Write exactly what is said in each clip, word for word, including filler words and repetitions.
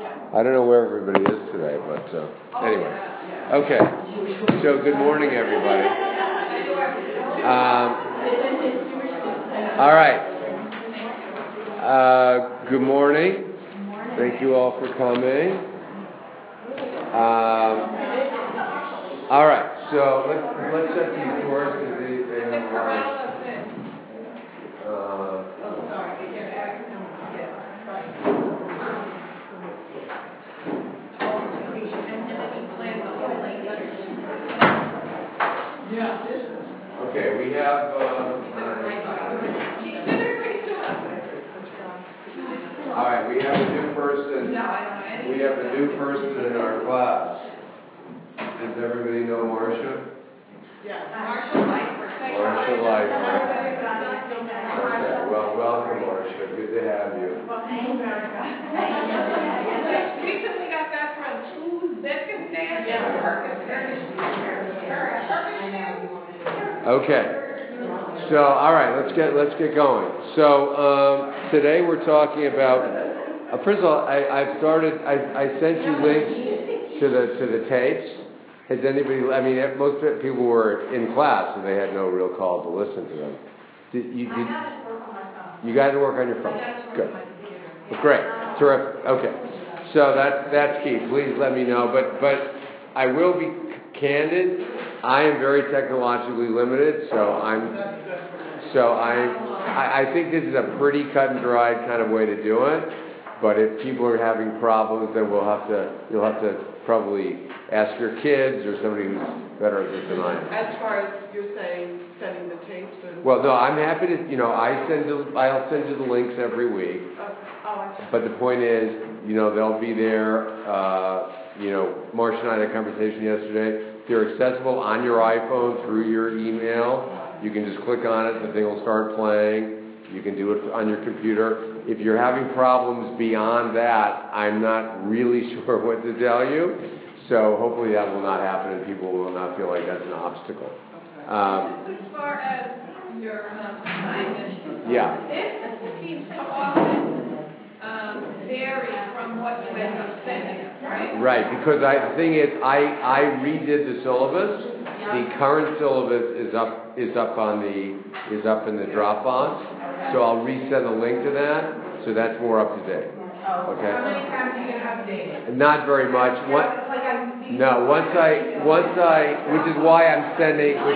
I don't know where everybody is today, but uh, anyway. Okay. So good morning, everybody. Um, all right. Uh, good morning. Thank you all for coming. Um, all right. So let's let's set these doors because they they have a lot. Uh, Okay, we have. Uh, all right, we have a new person. We have a new person in our class. Does everybody know Marcia? Yes. Marcia Lightford. Marcia Lightford. Okay, well, welcome, Marcia. Good to have you. Well, thank you very much. Just recently got back from Uzbekistan. Yeah. Okay. So, all right, let's get let's get going. So um, today we're talking about. Uh, first of all, I, I've started. I, I sent you links to the to the tapes. Has anybody? I mean, most people were in class, so they had no real call to listen to them. Did you? Did, I got it to work on my phone. You got it to work on your phone. I got it to work Good. on my computer. Well, great. Terrific. Okay. So that's that's key. Please let me know. But but I will be candid. I am very technologically limited, so I'm so I, I I think this is a pretty cut and dried kind of way to do it. But if people are having problems, then we'll have to you'll have to probably ask your kids or somebody who's better at this than I am. As far as you're saying, sending the tapes and Well, no, I'm happy to. You know, I send the, I'll send you the links every week. oh, oh, I see. But the point is, you know, they'll be there. Uh, you know, Marcia and I had a conversation yesterday. They're accessible on your iPhone through your email. You can just click on it. The thing will start playing. You can do it on your computer. If you're having problems beyond that, I'm not really sure what to tell you. So hopefully that will not happen and people will not feel like that's an obstacle. Um, Just as far as your um, assignment, yeah. this seems to often um, vary from what you end up sending us, right? Right, because I, the thing is, I, I redid the syllabus. The current syllabus is up is up on the is up in the Dropbox. So I'll resend a link to that. So that's more up to date. Okay. How many times are you gonna update it? Not very much. What? Like I'm No. Once I once I, which is why I'm sending, which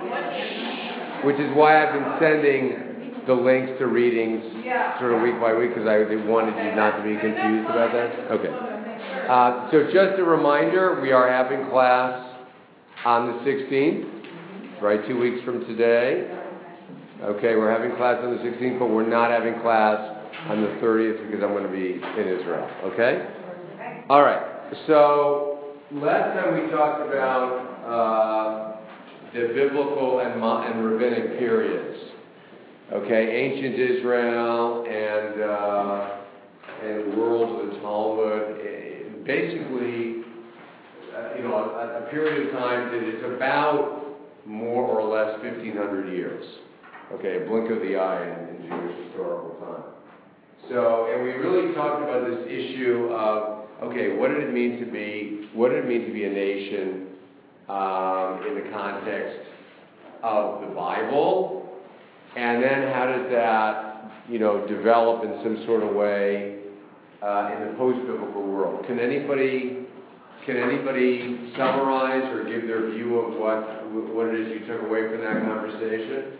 is which is why I've been sending the links to readings sort of week by week because I wanted you not to be confused about that. Okay. Uh, so just a reminder, we are having class on the sixteenth, right? Two weeks from today. Okay, we're having class on the sixteenth, but we're not having class on the thirtieth because I'm going to be in Israel. Okay? All right. So last time we talked about uh, the biblical and, and rabbinic periods. Okay, ancient Israel and uh, and world of the Talmud. Basically, uh, you know, a, a period of time that is about more or less fifteen hundred years. Okay, a blink of the eye in, in Jewish historical time. So, and we really talked about this issue of, okay, what did it mean to be, what did it mean to be a nation um, in the context of the Bible, and then how does that, you know, develop in some sort of way uh, in the post-biblical world? Can anybody, can anybody summarize or give their view of what what it is you took away from that conversation?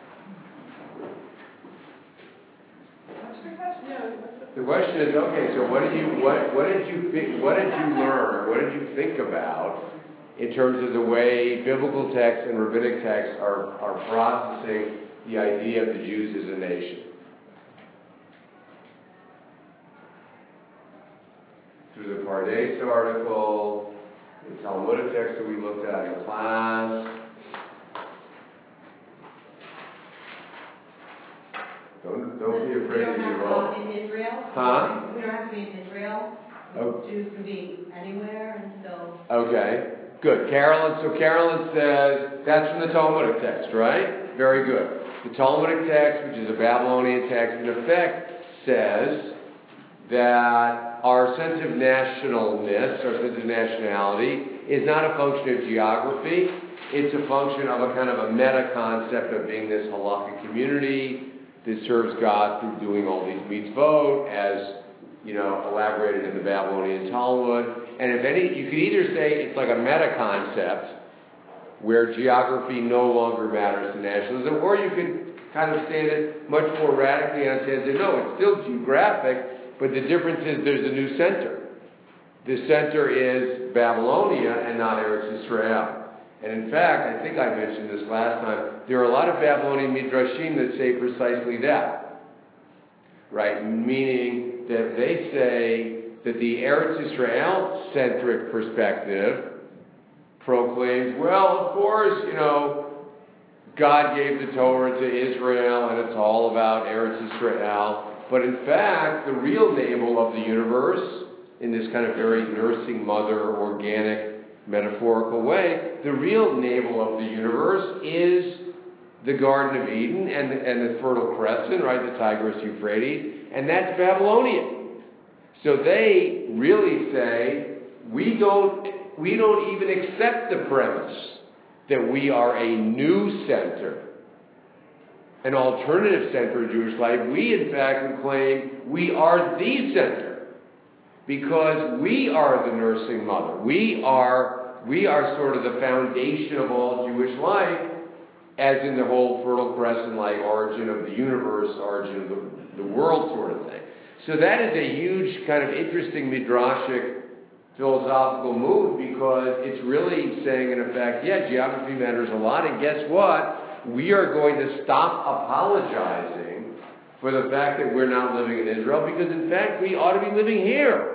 The question is, okay, so what did you what what did you think, what did you learn or what did you think about in terms of the way biblical texts and rabbinic texts are, are processing the idea of the Jews as a nation? Through the Pardes article, the Talmudic text that we looked at in class. Don't, don't be afraid to be wrong. In Israel? Huh? We don't have to be in Israel. Oh. Jews can be anywhere and still. Okay, good. Carolyn, so Carolyn says, that's from the Talmudic text, right? Very good. The Talmudic text, which is a Babylonian text, in effect says that our sense of nationalness, our sense of nationality, is not a function of geography. It's a function of a kind of a meta-concept of being this halakhic community that serves God through doing all these mitzvot, as, you know, elaborated in the Babylonian Talmud. And if any, you could either say it's like a meta-concept where geography no longer matters to nationalism, or you could kind of stand it much more radically on and say, no, it's still geographic, but the difference is there's a new center. The center is Babylonia and not Eretz Israel. And in fact, I think I mentioned this last time, there are a lot of Babylonian midrashim that say precisely that. Right? Meaning that they say that the Eretz Israel-centric perspective proclaims, well, of course, you know, God gave the Torah to Israel, and it's all about Eretz Israel. But in fact, the real navel of the universe, in this kind of very nursing mother, organic, metaphorical way, the real navel of the universe is the Garden of Eden and the, and the Fertile Crescent, right, the Tigris Euphrates, and that's Babylonian. So they really say, we don't, we don't even accept the premise that we are a new center, an alternative center of Jewish life. We, in fact, would claim we are the center. Because we are the nursing mother. We are, we are sort of the foundation of all Jewish life, as in the whole Fertile Crescent-like origin of the universe, origin of the, the world sort of thing. So that is a huge kind of interesting midrashic philosophical move, because it's really saying, in effect, yeah, geography matters a lot, and guess what? We are going to stop apologizing for the fact that we're not living in Israel, because in fact we ought to be living here.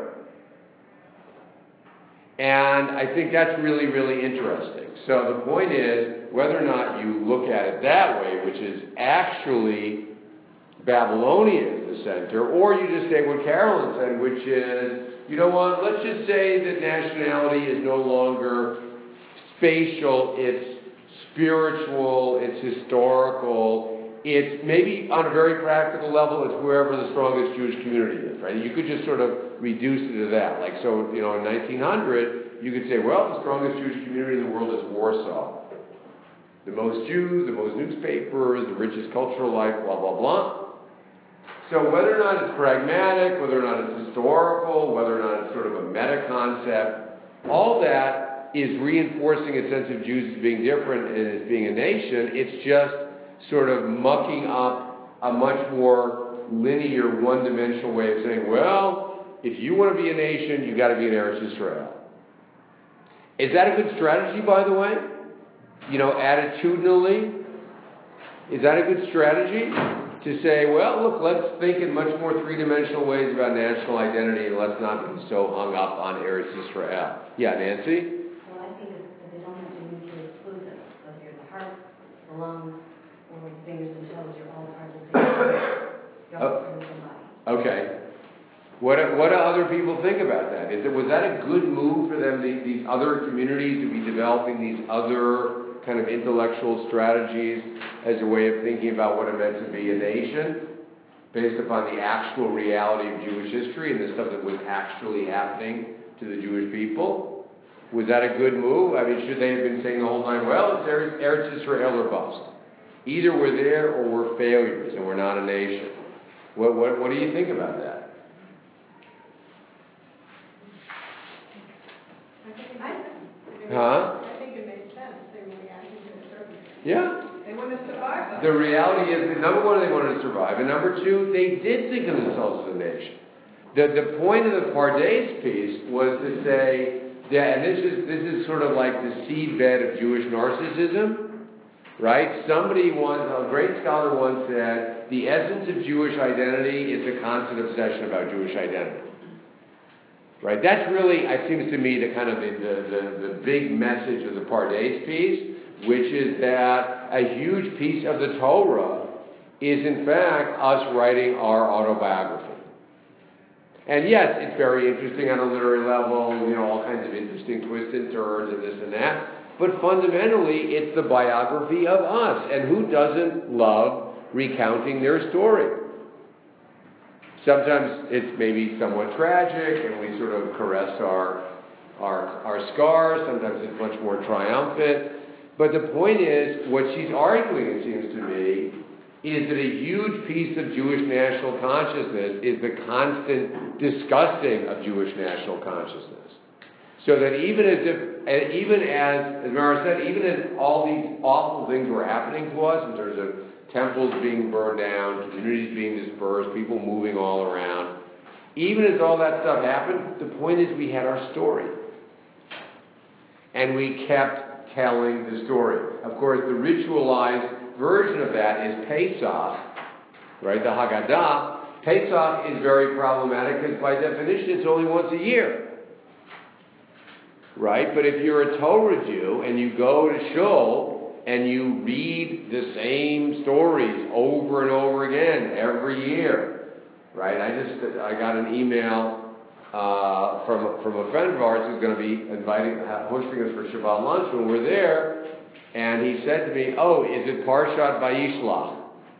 And I think that's really, really interesting. So the point is, whether or not you look at it that way, which is actually Babylonia is the center, or you just say what Carolyn said, which is, you know what, let's just say that nationality is no longer spatial, it's spiritual, it's historical. It's maybe on a very practical level, it's wherever the strongest Jewish community is, right? You could just sort of reduce it to that. Like, so, you know, in nineteen hundred, you could say, well, the strongest Jewish community in the world is Warsaw. The most Jews, the most newspapers, the richest cultural life, blah, blah, blah. So whether or not it's pragmatic, whether or not it's historical, whether or not it's sort of a meta-concept, all that is reinforcing a sense of Jews as being different and as being a nation. It's just sort of mucking up a much more linear, one-dimensional way of saying, well, if you want to be a nation, you've got to be in Eretz Israel. Is that a good strategy, by the way? You know, attitudinally? Is that a good strategy? To say, well, look, let's think in much more three-dimensional ways about national identity, and let's not be so hung up on Eretz Israel. Yeah, Nancy? Well, I think that they don't have to be mutually exclusive. So if you're the heart, the lungs, or the fingers and toes, you're all part of the same body. You're all part of the same body. Okay. What what do other people think about that? Is it was that a good move for them, the, these other communities, to be developing these other kind of intellectual strategies as a way of thinking about what it meant to be a nation, based upon the actual reality of Jewish history and the stuff that was actually happening to the Jewish people? Was that a good move? I mean, should they have been saying the whole time, well, it's Eretz, Eretz Israel or bust? Either we're there or we're failures and we're not a nation. What what what do you think about that? Huh? I think it makes sense. They were reacting to a certain. Yeah. They want to survive. The reality is that number one, they wanted to survive, and number two, they did think of themselves as a nation. The the point of the Pardes piece was to say that, and this is this is sort of like the seedbed of Jewish narcissism, right? Somebody once, a great scholar once said, the essence of Jewish identity is the constant obsession about Jewish identity. Right? That's really, it seems to me, the kind of the, the, the, the big message of the Pardes piece, which is that a huge piece of the Torah is, in fact, us writing our autobiography. And yes, it's very interesting on a literary level, you know, all kinds of interesting twists and turns and this and that, but fundamentally, it's the biography of us. And who doesn't love recounting their story? sometimes it's maybe somewhat tragic, and we sort of caress our, our, our scars. Sometimes it's much more triumphant. But the point is, what she's arguing, it seems to me, is that a huge piece of Jewish national consciousness is the constant disgusting of Jewish national consciousness. So that even as if, even as, as Mara said, even as all these awful things were happening to us in terms of temples being burned down, communities being dispersed, people moving all around, even as all that stuff happened, the point is we had our story. And we kept telling the story. Of course, the ritualized version of that is Pesach, right? The Haggadah. Pesach is very problematic because by definition it's only once a year, right? But if you're a Torah Jew and you go to shul and you read the same stories over and over again every year, right? I just I got an email uh, from from a friend of ours who's going to be inviting, hosting us for Shabbat lunch when we're there. And he said to me, "Oh, is it Parshat Vayishlach?"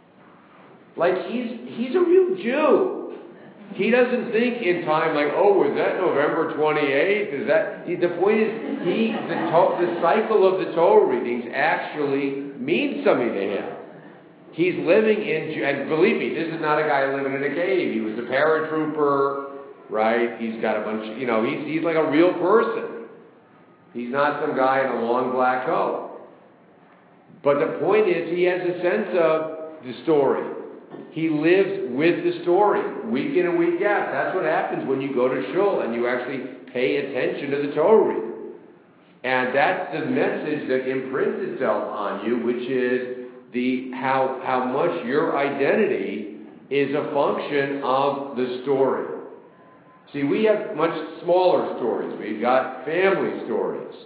Like he's he's a real Jew. He doesn't think in time like, "Oh, was that November twenty-eighth? Is that?" He, the point is, he the to, the cycle of the Torah readings actually means something to him. He's living in, and believe me, this is not a guy living in a cave. He was a paratrooper, right? He's got a bunch, of, you know, he's he's like a real person. He's not some guy in a long black coat. But the point is, he has a sense of the story. He lives with the story, week in and week out. That's what happens when you go to shul and you actually pay attention to the Torah reading. And that's the message that imprints itself on you, which is the how how much your identity is a function of the story. See, we have much smaller stories. We've got family stories.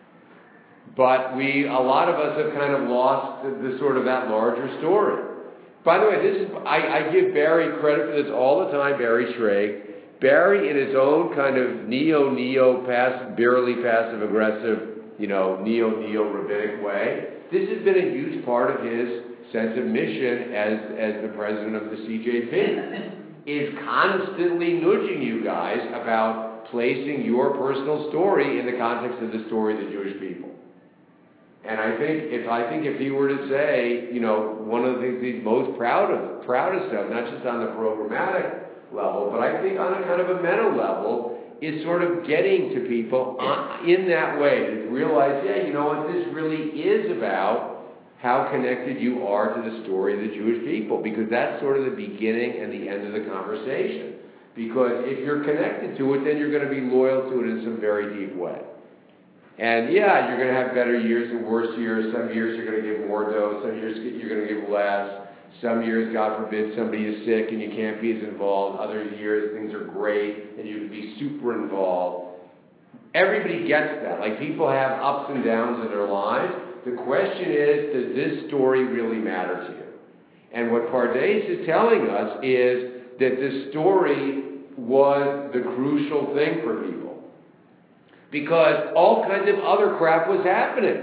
But we, a lot of us have kind of lost the, the sort of that larger story. By the way, this is I, I give Barry credit for this all the time, Barry Schrage. Barry, in his own kind of neo-neo, passive, barely passive-aggressive, you know, neo-neo rabbinic way, this has been a huge part of his sense of mission as, as the president of the C J P, is constantly nudging you guys about placing your personal story in the context of the story of the Jewish people. And I think if I think if he were to say, you know, one of the things he's most proud of, proudest of, not just on the programmatic level, but I think on a kind of a meta level, is sort of getting to people on, in that way to realize, yeah, you know what, this really is about how connected you are to the story of the Jewish people, because that's sort of the beginning and the end of the conversation. Because if you're connected to it, then you're going to be loyal to it in some very deep way. And yeah, you're going to have better years and worse years. Some years you're going to give more dose. Some years you're going to give less. Some years, God forbid, somebody is sick and you can't be as involved. Other years, things are great and you can be super involved. Everybody gets that. Like, people have ups and downs in their lives. The question is, does this story really matter to you? And what Pardes is telling us is that this story was the crucial thing for people. Because all kinds of other crap was happening.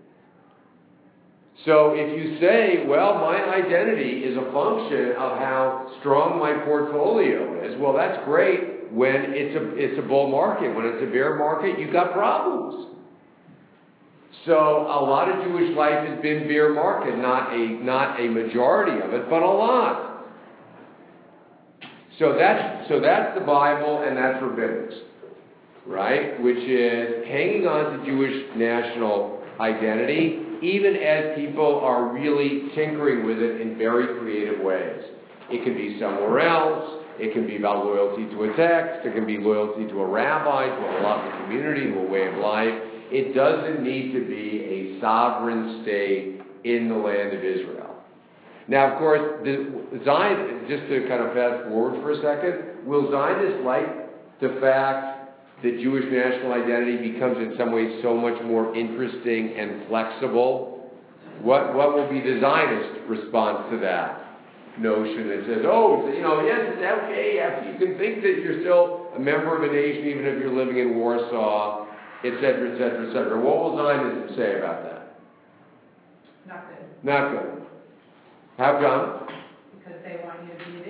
So if you say, well, my identity is a function of how strong my portfolio is, well, that's great when it's a it's a bull market. When it's a bear market, you've got problems. So a lot of Jewish life has been bear market, not a not a majority of it, but a lot. So that's so that's the Bible and that's rabbinics. Right? Which is hanging on to Jewish national identity, even as people are really tinkering with it in very creative ways. It can be somewhere else. It can be about loyalty to a text. It can be loyalty to a rabbi, to a halachic community, to a way of life. It doesn't need to be a sovereign state in the land of Israel. Now, of course, the Zion, just to kind of fast forward for a second, will Zionists like the fact that Jewish national identity becomes in some ways so much more interesting and flexible? What what will be the Zionist response to that notion that says, oh, you know, yes, it's okay, you can think that you're still a member of a nation even if you're living in Warsaw, et cetera, et cetera, et cetera. What will Zionism say about that? Not good, Not good. How come? because they want you to be there.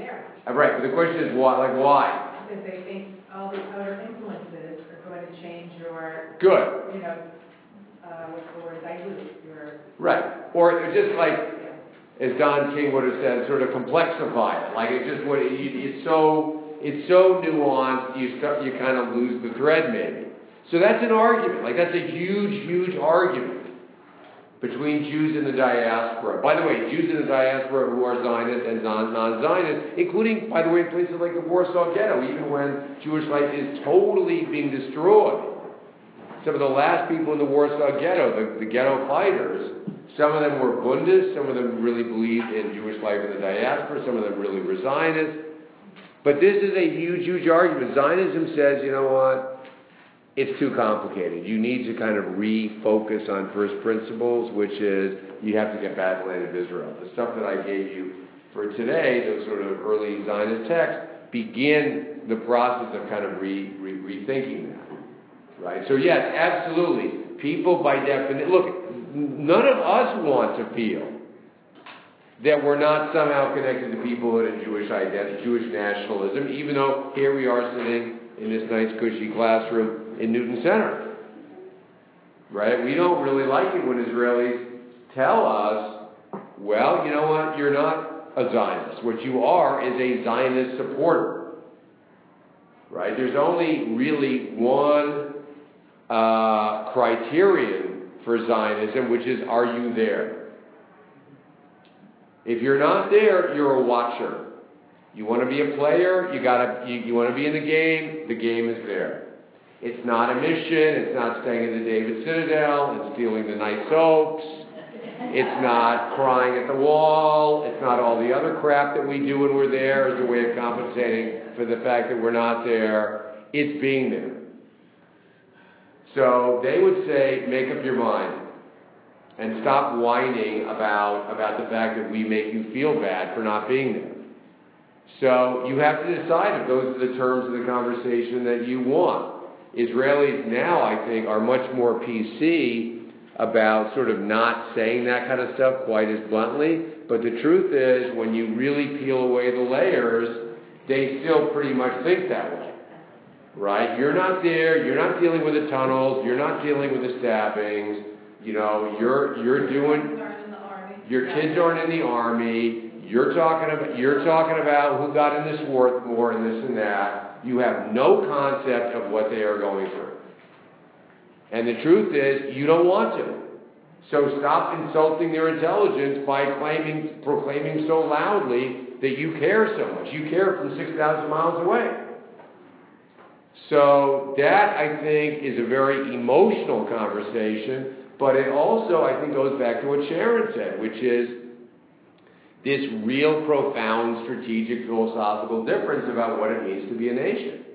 Uh, Right, but the question is why, like why? Because they think all the outer influences are going to change your, Good. you know, uh, what's the word, dilute your, Right. Or just like, as Don King would have said, sort of complexify it. Like it's just what, it, it's so, it's so nuanced, you start, you kind of lose the thread maybe. So that's an argument. Like that's a huge, huge argument between Jews in the diaspora. By the way, Jews in the diaspora who are Zionists and non-Zionists, including, by the way, places like the Warsaw Ghetto, even when Jewish life is totally being destroyed. Some of the last people in the Warsaw Ghetto, the, the ghetto fighters, some of them were Bundists, some of them really believed in Jewish life in the diaspora, some of them really were Zionists. But this is a huge, huge argument. Zionism says, you know what? It's too complicated. You need to kind of refocus on first principles, which is you have to get back to the land of Israel. The stuff that I gave you for today, those sort of early Zionist texts, begin the process of kind of re, re, rethinking that. Right? So yes, absolutely. People by definition, look, none of us want to feel that we're not somehow connected to peoplehood and Jewish identity, Jewish nationalism, even though here we are sitting in this nice cushy classroom in Newton Center. Right? We don't really like it when Israelis tell us, well, you know what, you're not a Zionist. What you are is a Zionist supporter. Right? There's only really one uh, criterion for Zionism, which is, are you there? If you're not there, you're a watcher. You want to be a player, you gotta you, you want to be in the game, the game is there. It's not a mission, it's not staying in the David Citadel and stealing the nice soaps. It's not crying at the wall. It's not all the other crap that we do when we're there as a way of compensating for the fact that we're not there. It's being there. So they would say, make up your mind. And stop whining about, about the fact that we make you feel bad for not being there. So you have to decide if those are the terms of the conversation that you want. Israelis now, I think, are much more P C about sort of not saying that kind of stuff quite as bluntly. But the truth is, when you really peel away the layers, they still pretty much think that way. Right? You're not there. You're not dealing with the tunnels. You're not dealing with the stabbings. You know, you're you're doing. Your kids aren't in the army. You're talking about you're talking about who got in the Swarthmore and this and that. You have no concept of what they are going through. And the truth is, you don't want to. So stop insulting their intelligence by claiming, proclaiming so loudly that you care so much. You care from six thousand miles away. So that, I think, is a very emotional conversation. But it also, I think, goes back to what Sharon said, which is this real profound strategic philosophical difference about what it means to be a nation.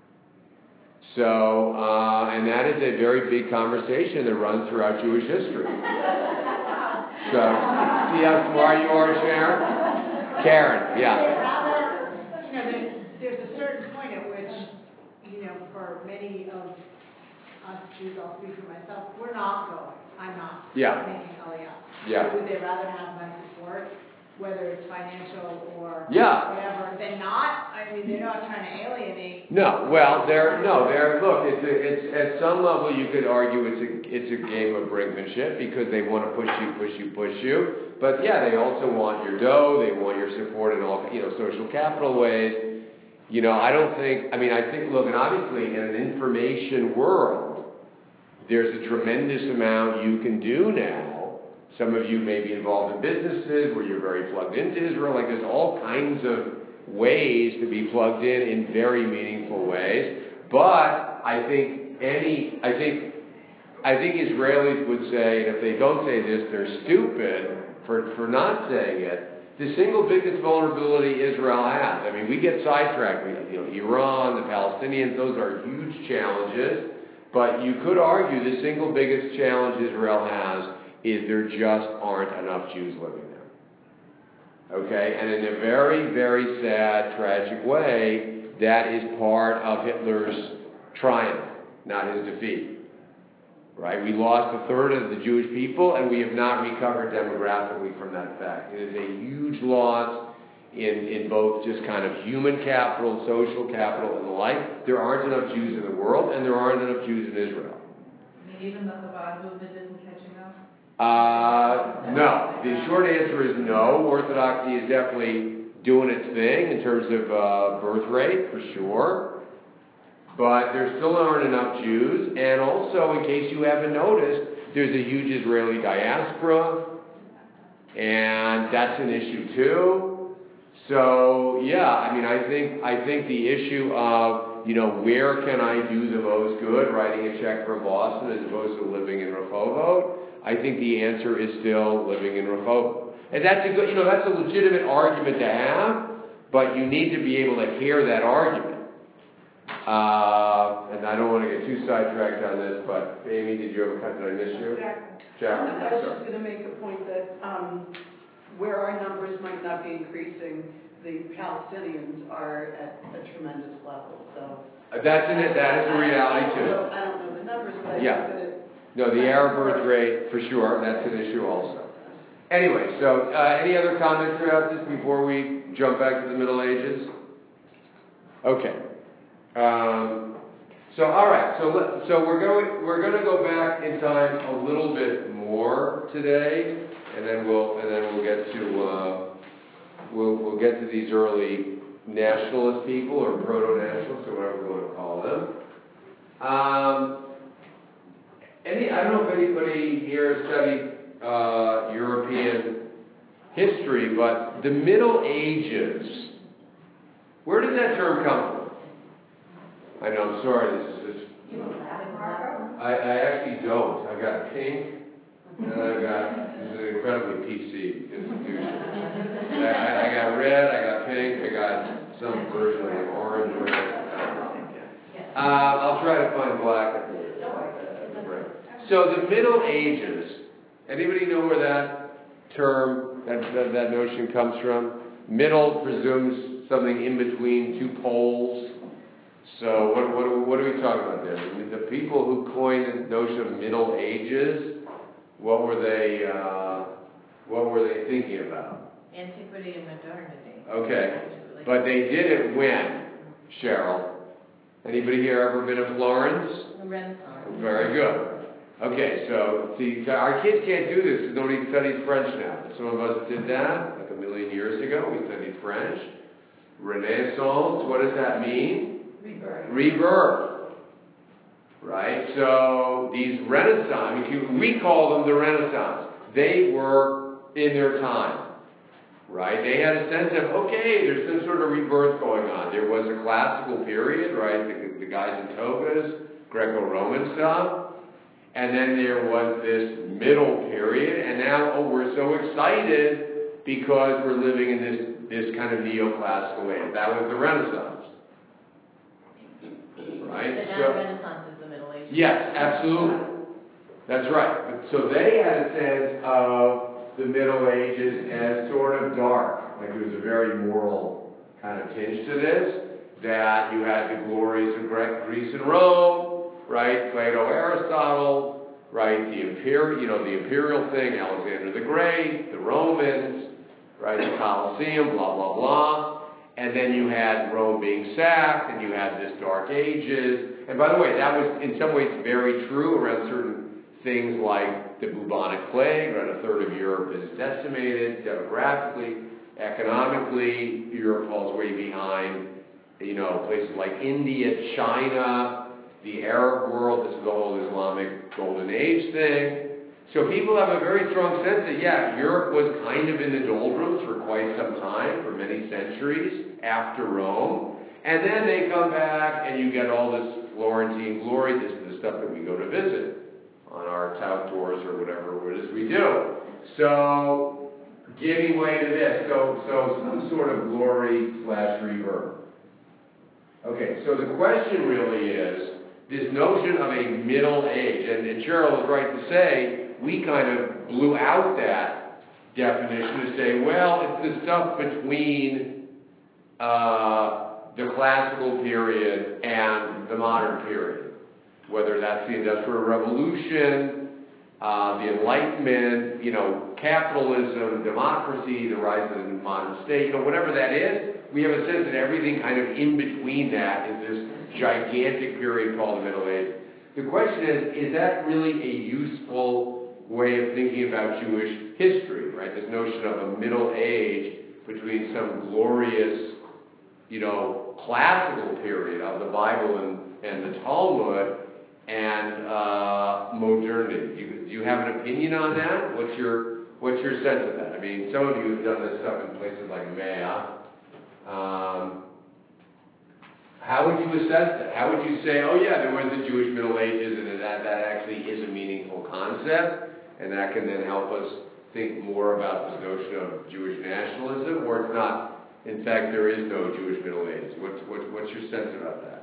So, uh, and that is a very big conversation that runs throughout Jewish history. So, see how smart you are, Sharon? Karen, yeah. You know, there's, there's a certain point at which, you know, for many of us Jews, I'll speak for myself, we're not going. I'm not Yeah. making Aliyah. Yeah. So would they rather have my support, whether it's financial or Yeah. whatever, than not? I mean, they're not trying to alienate. No, well, there, no, there. Look, it's, a, it's at some level you could argue it's a, it's a game of brinkmanship because they want to push you, push you, push you. But yeah, they also want your dough. They want your support in all, you know, social capital ways. You know, I don't think. I mean, I think. Look, and obviously in an information world, there's a tremendous amount you can do now. Some of you may be involved in businesses where you're very plugged into Israel. Like there's all kinds of ways to be plugged in in very meaningful ways. But I think any, I think, I think Israelis would say, and if they don't say this, they're stupid for, for not saying it. The single biggest vulnerability Israel has. I mean, we get sidetracked. We, you know, Iran, the Palestinians, those are huge challenges. But you could argue the single biggest challenge Israel has is there just aren't enough Jews living there. Okay? And in a very, very sad, tragic way, that is part of Hitler's triumph, not his defeat. Right? We lost a third of the Jewish people, and we have not recovered demographically from that fact. It is a huge loss. in, in both just kind of human capital, social capital, and the like. There aren't enough Jews in the world, and there aren't enough Jews in Israel. I mean, even the Chabad movement isn't catching up? Uh, no. The short answer is no. Orthodoxy is definitely doing its thing in terms of uh, birth rate, for sure. But there still aren't enough Jews. And also, in case you haven't noticed, there's a huge Israeli diaspora. And that's an issue too. So, yeah, I mean, I think I think the issue of, you know, where can I do the most good, writing a check from Boston as opposed to living in Rehovot, I think the answer is still living in Rehovot. And that's a good, you know, that's a legitimate argument to have, but you need to be able to hear that argument. Uh, and I don't want to get too sidetracked on this, but Amy, did you have a cut? Did I miss you? Jack. I was just going to make a point that um, where our numbers might not be increasing, the Palestinians are at a tremendous level. So Uh, That's in it. That is a reality too. I don't know the numbers, but I Yeah. think that it. No, the Arab birth rate, for sure, that's an issue also. Anyway, so uh, any other comments about this before we jump back to the Middle Ages? Okay. Um, so all right, so let, so we're going we're going to go back in time a little bit more today, and then we'll and then we'll get to uh, we'll we'll get to these early nationalist people or proto-nationalists or whatever we want to call them. Um, Any, I don't know if anybody here studied uh, European history, but the Middle Ages, where does that term come from? I know, I'm sorry, this is just, I, I actually don't. I've got pink, and I've got, this is an incredibly P C institution. I, I, I got red, I got pink, I got some version of orange, or uh, I'll try to find black. So the Middle Ages, anybody know where that term, that, that, that notion comes from? Middle presumes something in between two poles. So what, what, what are we talking about there? The, the people who coined the notion of Middle Ages, what were they, uh, what were they thinking about? Antiquity and modernity. Okay, but they did it when, Cheryl? Anybody here ever been to Florence? The Renaissance. Very good. Okay, so see, our kids can't do this because nobody studies French now. Some of us did that like a million years ago. We studied French. Renaissance, what does that mean? Rebirth. Rebirth. Right? So these Renaissance, we call them the Renaissance. They were in their time. Right? They had a sense of, okay, there's some sort of rebirth going on. There was a classical period, right? The, the guys in togas, Greco-Roman stuff. And then there was this middle period, and now, oh, we're so excited because we're living in this, this kind of neoclassical age. That was the Renaissance. Right? So now So, the Renaissance is the Middle Ages. yes, absolutely. That's right. So they had a sense of the Middle Ages as sort of dark. Like there was a very moral kind of tinge to this, that you had the glories of Greece and Rome, right? Plato, Aristotle, right? The imperial, you know, the imperial thing, Alexander the Great, the Romans, right? The Colosseum, blah, blah, blah. And then you had Rome being sacked, and you had this Dark Ages. And by the way, that was in some ways very true around certain things like the bubonic plague, right? A third of Europe is decimated demographically, economically. Europe falls way behind, you know, places like India, China, the Arab world. This is the whole Islamic Golden Age thing. So people have a very strong sense that, yeah, Europe was kind of in the doldrums for quite some time, for many centuries after Rome. And then they come back and you get all this Florentine glory. This is the stuff that we go to visit on our tout tours or whatever it is we do. So, giving way to this. So, so some sort of glory slash rebirth. Okay, so the question really is this notion of a middle age. And, and Cheryl is right to say, we kind of blew out that definition to say, well, it's the stuff between uh, the classical period and the modern period. Whether that's the Industrial Revolution, uh, uh, the Enlightenment, you know, capitalism, democracy, the rise of the modern state, you know, whatever that is, we have a sense that everything kind of in between that is this gigantic period called the Middle Ages. The question is, is that really a useful way of thinking about Jewish history, right? This notion of a Middle Age between some glorious, you know, classical period of the Bible and, and the Talmud and uh, modernity. Do you, do you have an opinion on that? What's your what's your sense of that? I mean, some of you have done this stuff in places like Mea. Um, how would you assess that? How would you say, oh yeah, there was the Jewish Middle Ages, and that that actually is a meaningful concept, and that can then help us think more about this notion of Jewish nationalism, or it's not? In fact, there is no Jewish Middle Ages. What's what, what's your sense about that?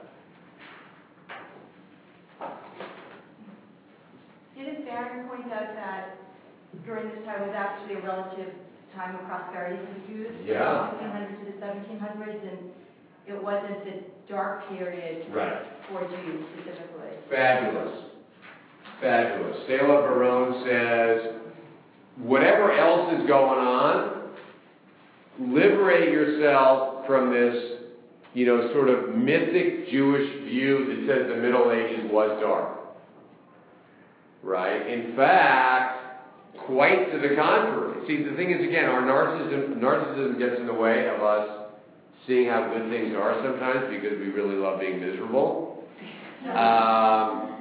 Didn't Barron point out that during this time was actually a relative time of prosperity for the Jews? Yeah. From the sixteen hundreds to the seventeen hundreds, and it wasn't the dark period Right. for Jews specifically. Fabulous. Fabulous. Selah Baron says, whatever else is going on, liberate yourself from this, you know, sort of mythic Jewish view that says the Middle Ages was dark. Right? In fact, quite to the contrary. See, the thing is, again, our narcissism, narcissism gets in the way of us seeing how good things are sometimes because we really love being miserable. Um,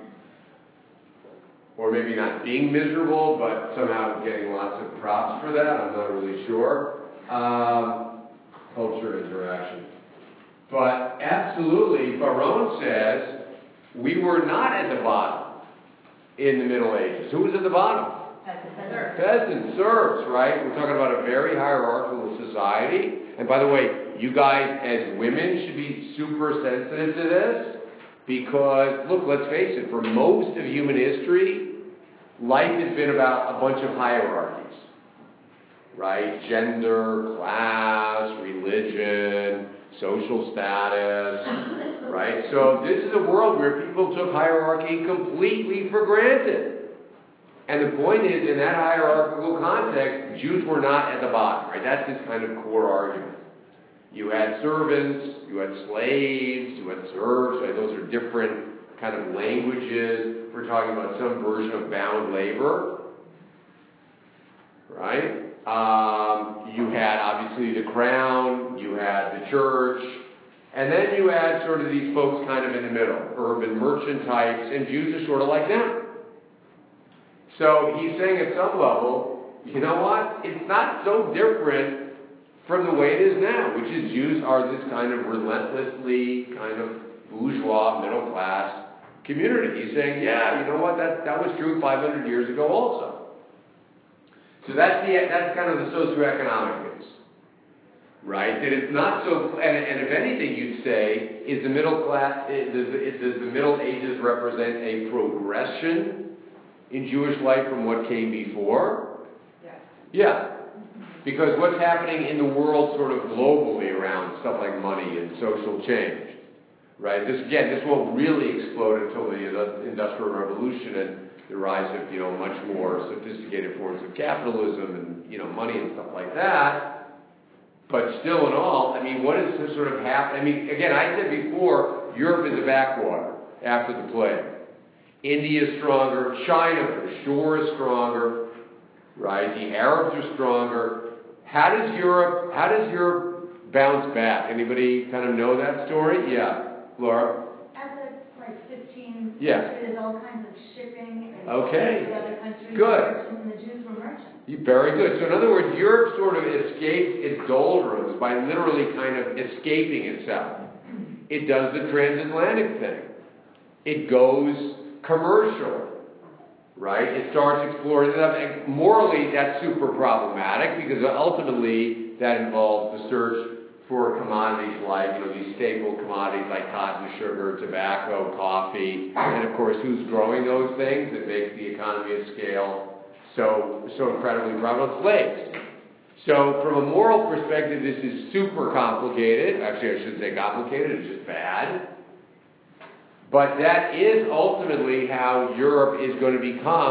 or maybe not being miserable, but somehow getting lots of props for that. I'm not really sure. Um, culture interaction. But absolutely, Baron says we were not at the bottom in the Middle Ages. Who was at the bottom? Peasants. Peasants, serfs, right? We're talking about a very hierarchical society. And by the way, you guys as women should be super sensitive to this because, look, let's face it, for most of human history, life has been about a bunch of hierarchies, right? Gender, class, religion, social status, right? So this is a world where people took hierarchy completely for granted. And the point is, in that hierarchical context, Jews were not at the bottom, right? That's his kind of core argument. You had servants, you had slaves, you had serfs, right? Those are different kind of languages. We're talking about some version of bound labor, right? Um, you had, obviously, the crown, you had the church, and then you had sort of these folks kind of in the middle, urban merchant types, and Jews are sort of like them. So he's saying at some level, you know what? It's not so different from the way it is now, which is Jews are this kind of relentlessly kind of bourgeois, middle class community. He's saying, yeah, you know what? That, that was true five hundred years ago also. So that's the that's kind of the socioeconomic base, right? That it's not so, and, and if anything, you'd say, is the middle class, does the, does the Middle Ages represent a progression in Jewish life from what came before? Yes. Yeah. Because what's happening in the world sort of globally around stuff like money and social change, right? This, again, this won't really explode until the Industrial Revolution and the rise of, you know, much more sophisticated forms of capitalism and, you know, money and stuff like that. But still in all, I mean, what is this sort of happening? I mean, again, I said before, Europe is a backwater after the plague. India is stronger. China, for sure, is stronger. Right? The Arabs are stronger. How does Europe, how does Europe bounce back? Anybody kind of know that story? Yeah. Laura? At the, like, fifteen Yeah. century, there's all kinds of shipping and Okay. to other countries. Good. Merchants, and the Jews were merchants. Very good. So in other words, Europe sort of escapes its doldrums by literally kind of escaping itself. It does the transatlantic thing. It goes commercial, right? It starts exploring stuff. And morally, that's super problematic because ultimately that involves the search for commodities like, you know, these staple commodities like cotton, sugar, tobacco, coffee, and of course, who's growing those things? It makes the economy of scale so so incredibly prevalent. Slaves. So from a moral perspective, this is super complicated. Actually, I shouldn't say complicated, it's just bad. But that is ultimately how Europe is going to become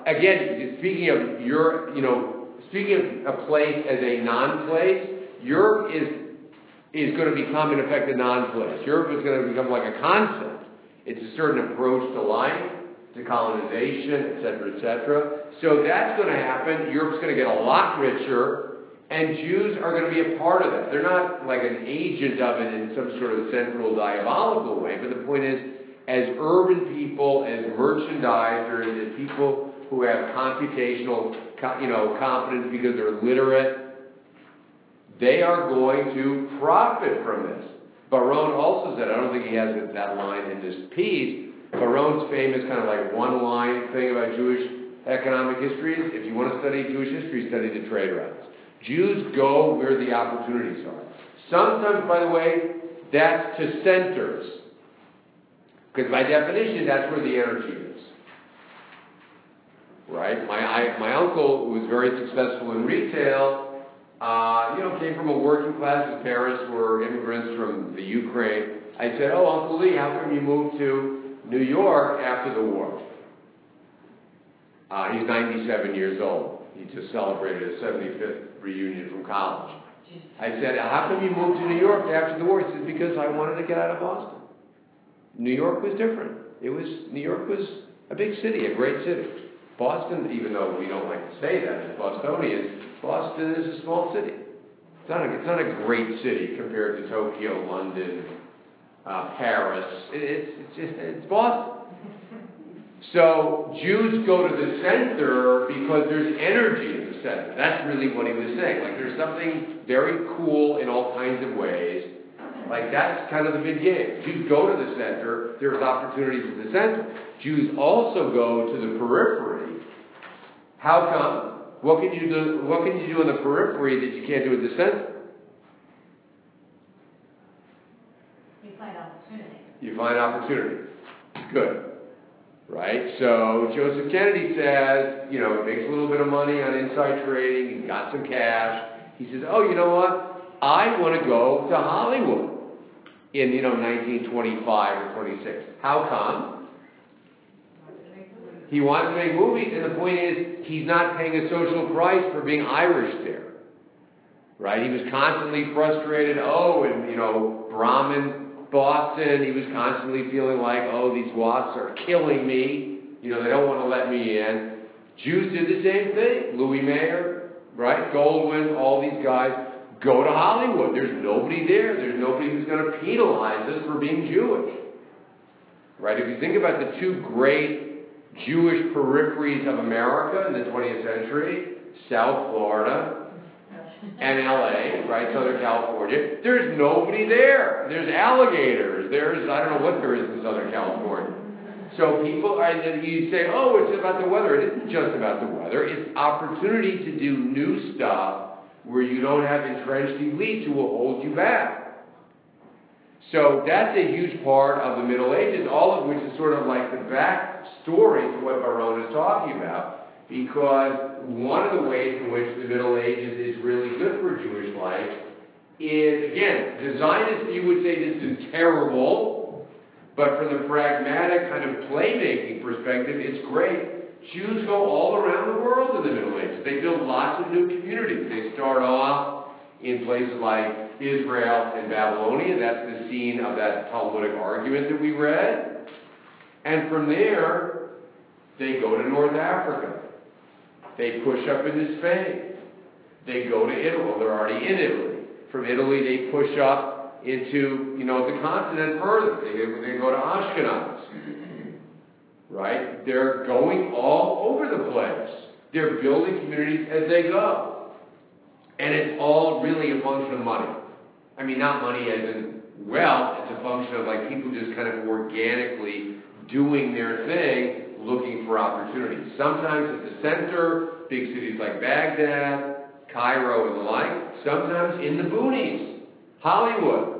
again, speaking of Europe, you know, speaking of a place as a non-place, Europe is is going to become, in effect, a non-place. Europe is going to become like a concept. It's a certain approach to life, to colonization, et cetera, et cetera. So that's going to happen. Europe's going to get a lot richer, and Jews are going to be a part of that. They're not like an agent of it in some sort of central diabolical way, but the point is, as urban people, as merchandisers, as people who have computational, you know, competence because they're literate, they are going to profit from this. Baron also said, I don't think he has that line in this piece, Baron's famous kind of like one-line thing about Jewish economic history is, if you want to study Jewish history, study the trade routes. Jews go where the opportunities are. Sometimes, by the way, that's to centers. Because by definition, that's where the energy is. Right? My, I, my uncle, who was very successful in retail, uh, you know, came from a working class. His parents were immigrants from the Ukraine. I said, oh, Uncle Lee, how come you moved to New York after the war? Uh, he's ninety-seven years old. He just celebrated his seventy-fifth reunion from college. I said, how come you moved to New York after the war? He said, because I wanted to get out of Boston. New York was different. It was, New York was a big city, a great city. Boston, even though we don't like to say that as Bostonians, Boston is a small city. It's not a, it's not a great city compared to Tokyo, London, uh, Paris. It, it's, it's just, it's Boston. So Jews go to the center because there's energy in the center. That's really what he was saying. Like there's something very cool in all kinds of ways. Like that's kind of the big game. Jews go to the center. There's opportunities at the center. Jews also go to the periphery. How come? What can you do? What can you do in the periphery that you can't do at the center? You find opportunity. You find opportunity. Good. Right? So Joseph Kennedy says, you know, makes a little bit of money on inside trading. He's got some cash. He says, oh, you know what? I want to go to Hollywood in, you know, nineteen twenty-five or twenty-six. How come? He wants to make movies, and the point is, he's not paying a social price for being Irish there. Right? He was constantly frustrated. Oh, and, you know, Brahmin, Boston, he was constantly feeling like, oh, these wasps are killing me. You know, they don't want to let me in. Jews did the same thing. Louis Mayer, right? Goldwyn, all these guys. Go to Hollywood. There's nobody there. There's nobody who's going to penalize us for being Jewish. Right? If you think about the two great Jewish peripheries of America in the twentieth century, South Florida and L A, right, Southern California, there's nobody there. There's alligators. There's, I don't know what there is in Southern California. So people, and you say, oh, it's about the weather. It isn't just about the weather. It's opportunity to do new stuff where you don't have entrenched elites who will hold you back. So that's a huge part of the Middle Ages, all of which is sort of like the back story to what Baron is talking about. Because one of the ways in which the Middle Ages is really good for Jewish life is, again, the Zionists, you would say this is terrible, but from the pragmatic kind of playmaking perspective, it's great. Jews go all around the world in the Middle Ages. They build lots of new communities. They start off in places like Israel and Babylonia. That's the scene of that Talmudic argument that we read. And from there, they go to North Africa. They push up into Spain. They go to Italy. Well, they're already in Italy. From Italy, they push up into, you know, the continent further. They, they go to Ashkenaz. Right? They're going all over the place. They're building communities as they go. And it's all really a function of money. I mean, not money as in wealth. It's a function of like people just kind of organically doing their thing, looking for opportunities. Sometimes at the center, big cities like Baghdad, Cairo, and the like. Sometimes in the boonies, Hollywood.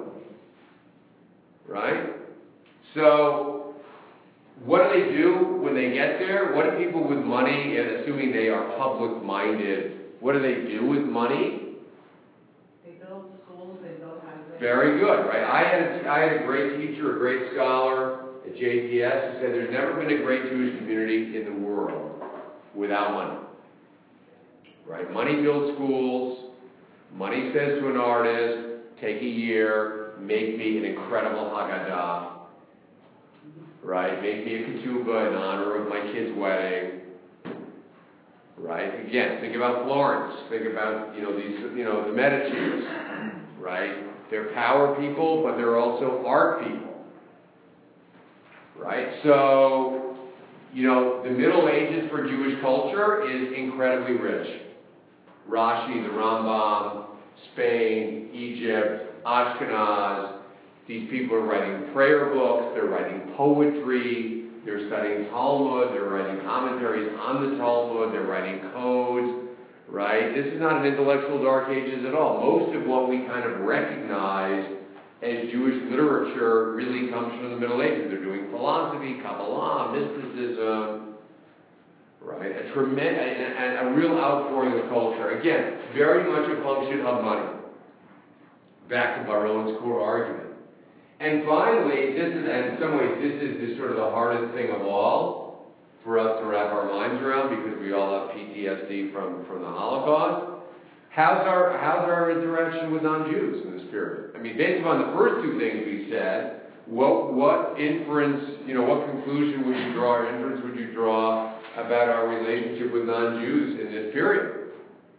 Right? So, what do they do when they get there? What do people with money, and assuming they are public-minded, what do they do with money? They build schools, they build houses. Very good, right? I had a, I had a great teacher, a great scholar at J P S who said there's never been a great Jewish community in the world without money. Right? Money builds schools. Money says to an artist, take a year, make me an incredible Haggadah. Right? Make me a ketubah in honor of my kid's wedding. Right? Again, think about Florence. Think about, you know, these, you know, the Medicis. Right? They're power people, but they're also art people. Right? So, you know, the Middle Ages for Jewish culture is incredibly rich. Rashi, the Rambam, Spain, Egypt, Ashkenaz. These people are writing prayer books, they're writing poetry, they're studying Talmud, they're writing commentaries on the Talmud, they're writing codes, right? This is not an intellectual dark ages at all. Most of what we kind of recognize as Jewish literature really comes from the Middle Ages. They're doing philosophy, Kabbalah, mysticism, right? A tremendous, and a real outpouring of culture. Again, very much a function of money. Back to Bar-Owen's core argument. And finally, this is, and in some ways, this is the sort of the hardest thing of all for us to wrap our minds around because we all have P T S D from, from the Holocaust. How's our, how's our interaction with non-Jews in this period? I mean, based upon the first two things we said, what, what inference, you know, what conclusion would you draw, or inference would you draw about our relationship with non-Jews in this period?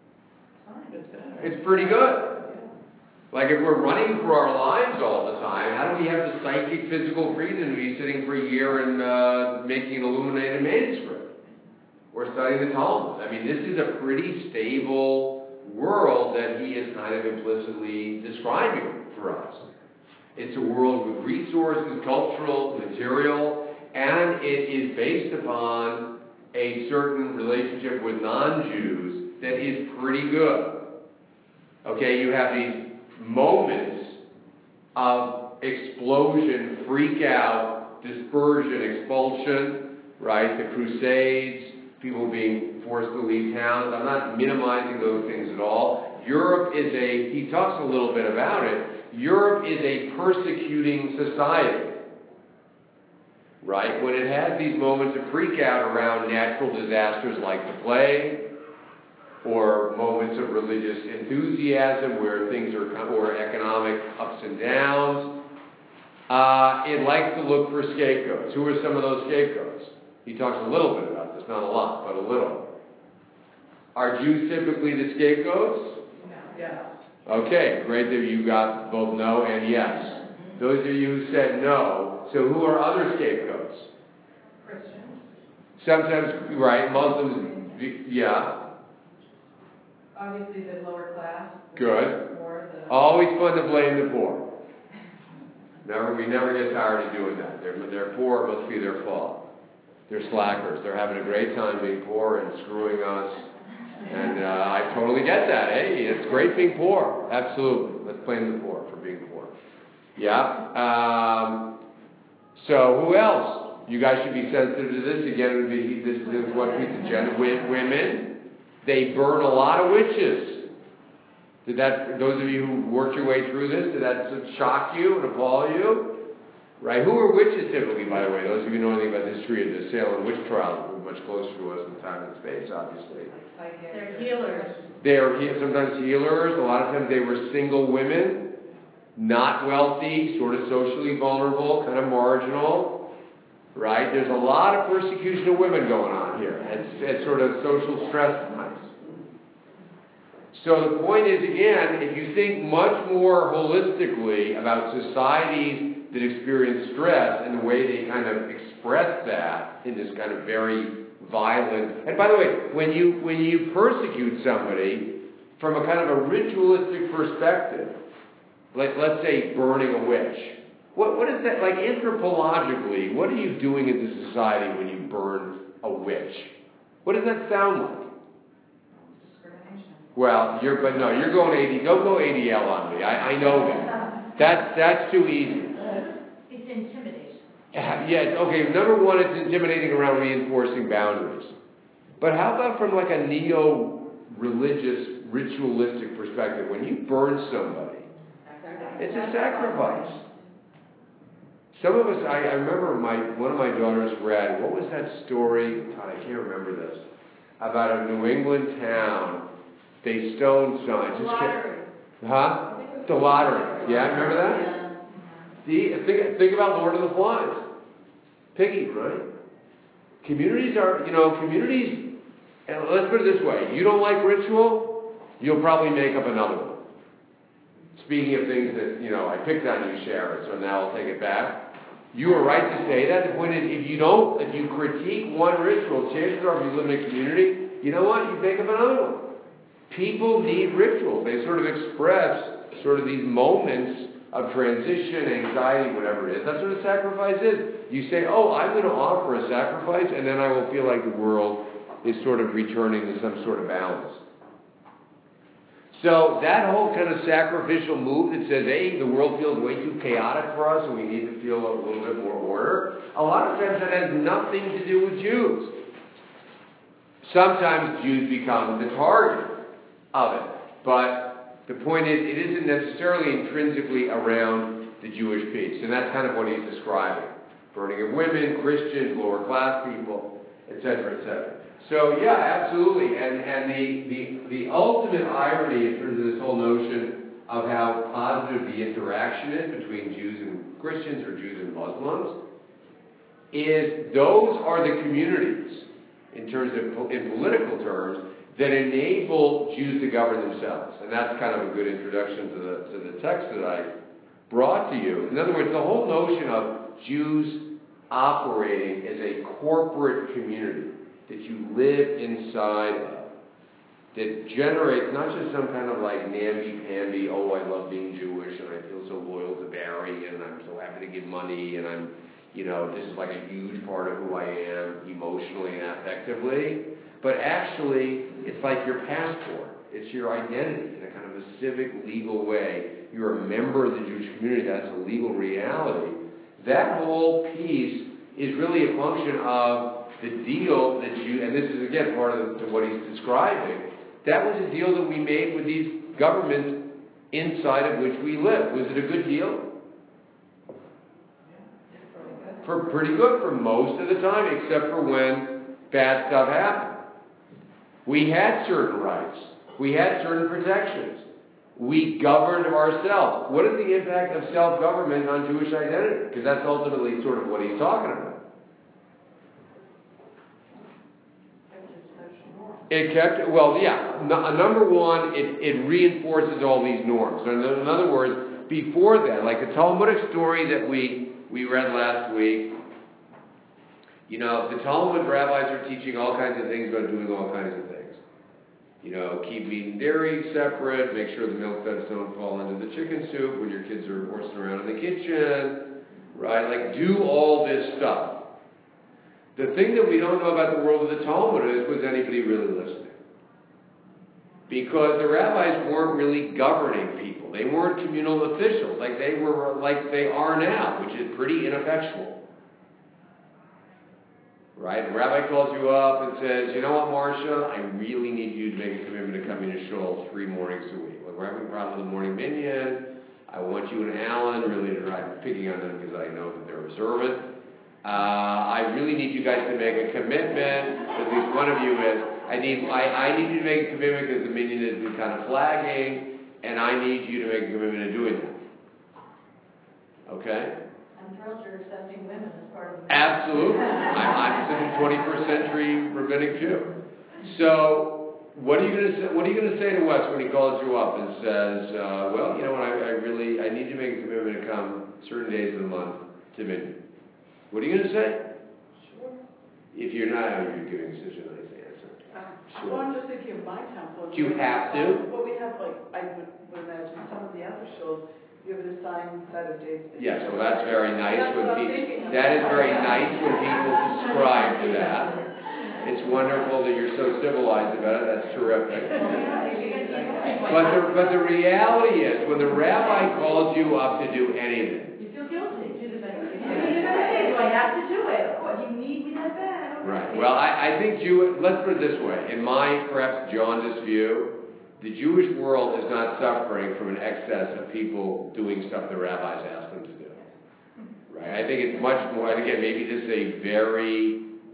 It's pretty good. Like if we're running for our lives all the time, how do we have the psychic, physical freedom to be sitting for a year and uh, making an illuminated manuscript? Or studying the Talmud? I mean, this is a pretty stable world that he is kind of implicitly describing for us. It's a world with resources, cultural, material, and it is based upon a certain relationship with non-Jews that is pretty good. Okay, you have these moments of explosion, freak out, dispersion, expulsion, right? The Crusades, people being forced to leave towns. I'm not minimizing those things at all. Europe is a, he talks a little bit about it, Europe is a persecuting society, right? When it has these moments of freak out around natural disasters like the plague, or moments of religious enthusiasm where things are, or economic ups and downs. Uh, it likes to look for scapegoats. Who are some of those scapegoats? He talks a little bit about this, not a lot, but a little. Are Jews typically the scapegoats? Yes. Okay, great that you got both no and yes. Those of you who said no, so who are other scapegoats? Christians. Sometimes, right, Muslims, yeah. Obviously the lower class. the Good. poor, the- Always fun to blame the poor. Never, we never get tired of doing that. They're, they're poor, it must be their fault. They're slackers. They're having a great time being poor and screwing us. And uh, I totally get that. Hey, it's great being poor. Absolutely. Let's blame the poor for being poor. Yeah. Um, so who else? You guys should be sensitive to this. Again, it would be, this is what we suggest. Women. They burn a lot of witches. Did that, those of you who worked your way through this, did that shock you and appall you? Right? Who are witches typically, by the way? Those of you who know anything about the history of the Salem witch trials, were much closer to us in time and space, obviously. They're healers. They're he- sometimes healers. A lot of times they were single women, not wealthy, sort of socially vulnerable, kind of marginal. Right? There's a lot of persecution of women going on here. It's, it's sort of social stress times. So the point is, again, if you think much more holistically about societies that experience stress and the way they kind of express that in this kind of very violent... And by the way, when you, when you persecute somebody from a kind of a ritualistic perspective, like let's say burning a witch, What, what is that, like anthropologically, what are you doing as a society when you burn a witch? What does that sound like? Discrimination. Well, you're, but no, you're going A D, don't go A D L on me, I, I know that. That's, that's too easy. It's intimidation. Yes, okay, number one, it's intimidating around reinforcing boundaries. But how about from like a neo-religious, ritualistic perspective, when you burn somebody, it's a sacrifice. Some of us, I, I remember my one of my daughters read, what was that story? God, I can't remember this. about a New England town. They stoned someone. Just Lottery. Huh? The lottery. Yeah, remember that? Yeah. See, think, think about Lord of the Flies. Piggy, right? Communities are, you know, communities, and let's put it this way. You don't like ritual, you'll probably make up another one. Speaking of things that, you know, I picked on you, Sharon, so now I'll take it back. You are right to say that. The point is, if you don't, if you critique one ritual, chances are if you live in a community, you know what? You make up another one. People need rituals. They sort of express sort of these moments of transition, anxiety, whatever it is. That's what a sacrifice is. You say, oh, I'm going to offer a sacrifice, and then I will feel like the world is sort of returning to some sort of balance. So that whole kind of sacrificial move that says, hey, the world feels way too chaotic for us, and we need to feel a little bit more order, a lot of times that has nothing to do with Jews. Sometimes Jews become the target of it. But the point is, it isn't necessarily intrinsically around the Jewish piece. And that's kind of what he's describing. Burning of women, Christians, lower class people, et cetera, et cetera. So, yeah, absolutely. And, and the, the, the ultimate irony in terms of this whole notion of how positive the interaction is between Jews and Christians or Jews and Muslims is those are the communities, in terms of in political terms, that enable Jews to govern themselves. And that's kind of a good introduction to the, to the text that I brought to you. In other words, the whole notion of Jews operating as a corporate community that you live inside of, that generates not just some kind of like namby-pamby, oh, I love being Jewish and I feel so loyal to Barry and I'm so happy to give money and I'm, you know, this is like a huge part of who I am emotionally and affectively. But actually, it's like your passport. It's your identity in a kind of a civic, legal way. You're a member of the Jewish community. That's a legal reality. That whole piece is really a function of the deal that you, and this is again part of the, what he's describing, that was a deal that we made with these governments inside of which we live. Was it a good deal? For pretty good for most of the time, except for when bad stuff happened. We had certain rights. We had certain protections. We governed ourselves. What is the impact of self-government on Jewish identity? Because that's ultimately sort of what he's talking about. It kept, well, yeah, no, number one, it, it reinforces all these norms. So in, in other words, before that, like the Talmudic story that we, we read last week, you know, the Talmud rabbis are teaching all kinds of things about doing all kinds of things. You know, keep meat and dairy separate, make sure the milk duds don't fall into the chicken soup when your kids are horsing around in the kitchen, right? Like, do all this stuff. The thing that we don't know about the world of the Talmud is, was anybody really listening? Because the rabbis weren't really governing people. They weren't communal officials like they were, like they are now, which is pretty ineffectual. Right? The rabbi calls you up and says, you know what, Marcia, I really need you to make a commitment to come to shul three mornings a week. Like, we're having a problem with the morning minyan. I want you and Alan really to try picking on them because I know that they're observant. Uh, I really need you guys to make a commitment. At least one of you is. I need I, I need you to make a commitment because the minyan has been kind of flagging, and I need you to make a commitment to doing that. Okay? I'm thrilled you're accepting women as part of the... Absolutely. I'm, I'm such a twenty-first century rabbinic Jew. So, what are you going to say? What are you going to say to Wes when he calls you up and says, uh, "Well, you know what? I, I really I need you to make a commitment to come certain days of the month to minyan." What are you going to say? Sure. If you're not, you're giving such a nice answer. Sure. Well, I'm just thinking of my temple. Do you have to? Well, we have, like, I would, would imagine some of the other shows, you have an assigned set of dates. that you Yes, go well, that's to. very nice That's when what I'm people. thinking. That is very nice when people subscribe to that. It's wonderful that you're so civilized about it. That's terrific. But the but the reality is, when the rabbi calls you up to do anything, You feel guilty. Do the best you Do can. the best you can. Do I have to do it? What, you need me that bad? Okay. right? Well, I, I think Jew. Let's put it this way: in my perhaps jaundiced view, the Jewish world is not suffering from an excess of people doing stuff the rabbis ask them to do. Right? I think it's much more. And again, maybe this is a very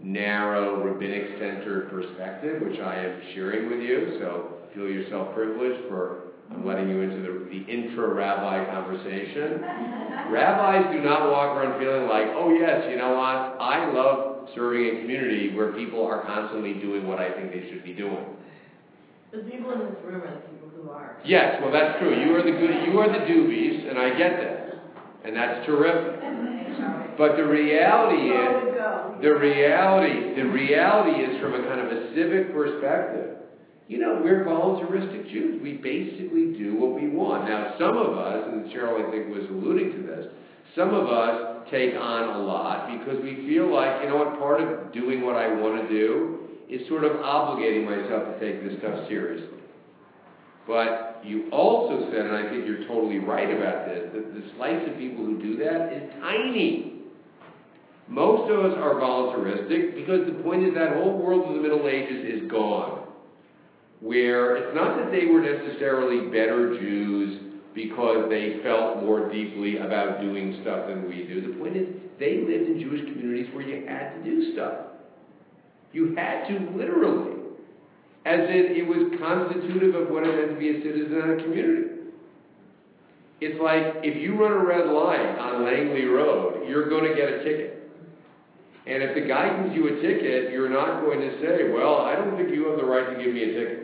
narrow, rabbinic-centered perspective, which I am sharing with you, so feel yourself privileged for I'm letting you into the, the intra-rabbi conversation. Rabbis do not walk around feeling like, oh yes, you know what, I love serving a community where people are constantly doing what I think they should be doing. The people in this room are the people who are. Yes, well that's true. You are the good, you are the doobies, and I get that. And that's terrific. But the reality is, the reality, the reality is from a kind of a civic perspective. You know, we're voluntaristic Jews. We basically do what we want. Now, some of us, and Cheryl I think was alluding to this, some of us take on a lot because we feel like, you know what, part of doing what I want to do is sort of obligating myself to take this stuff seriously. But you also said, and I think you're totally right about this, that the slice of people who do that is tiny. Most of us are voluntaristic because the point is that whole world of the Middle Ages is gone. Where it's not that they were necessarily better Jews because they felt more deeply about doing stuff than we do. The point is, they lived in Jewish communities where you had to do stuff. You had to, literally. As in, it was constitutive of what it meant to be a citizen in a community. It's like, if you run a red light on Langley Road, you're going to get a ticket. And if the guy gives you a ticket, you're not going to say, well, I don't think you have the right to give me a ticket.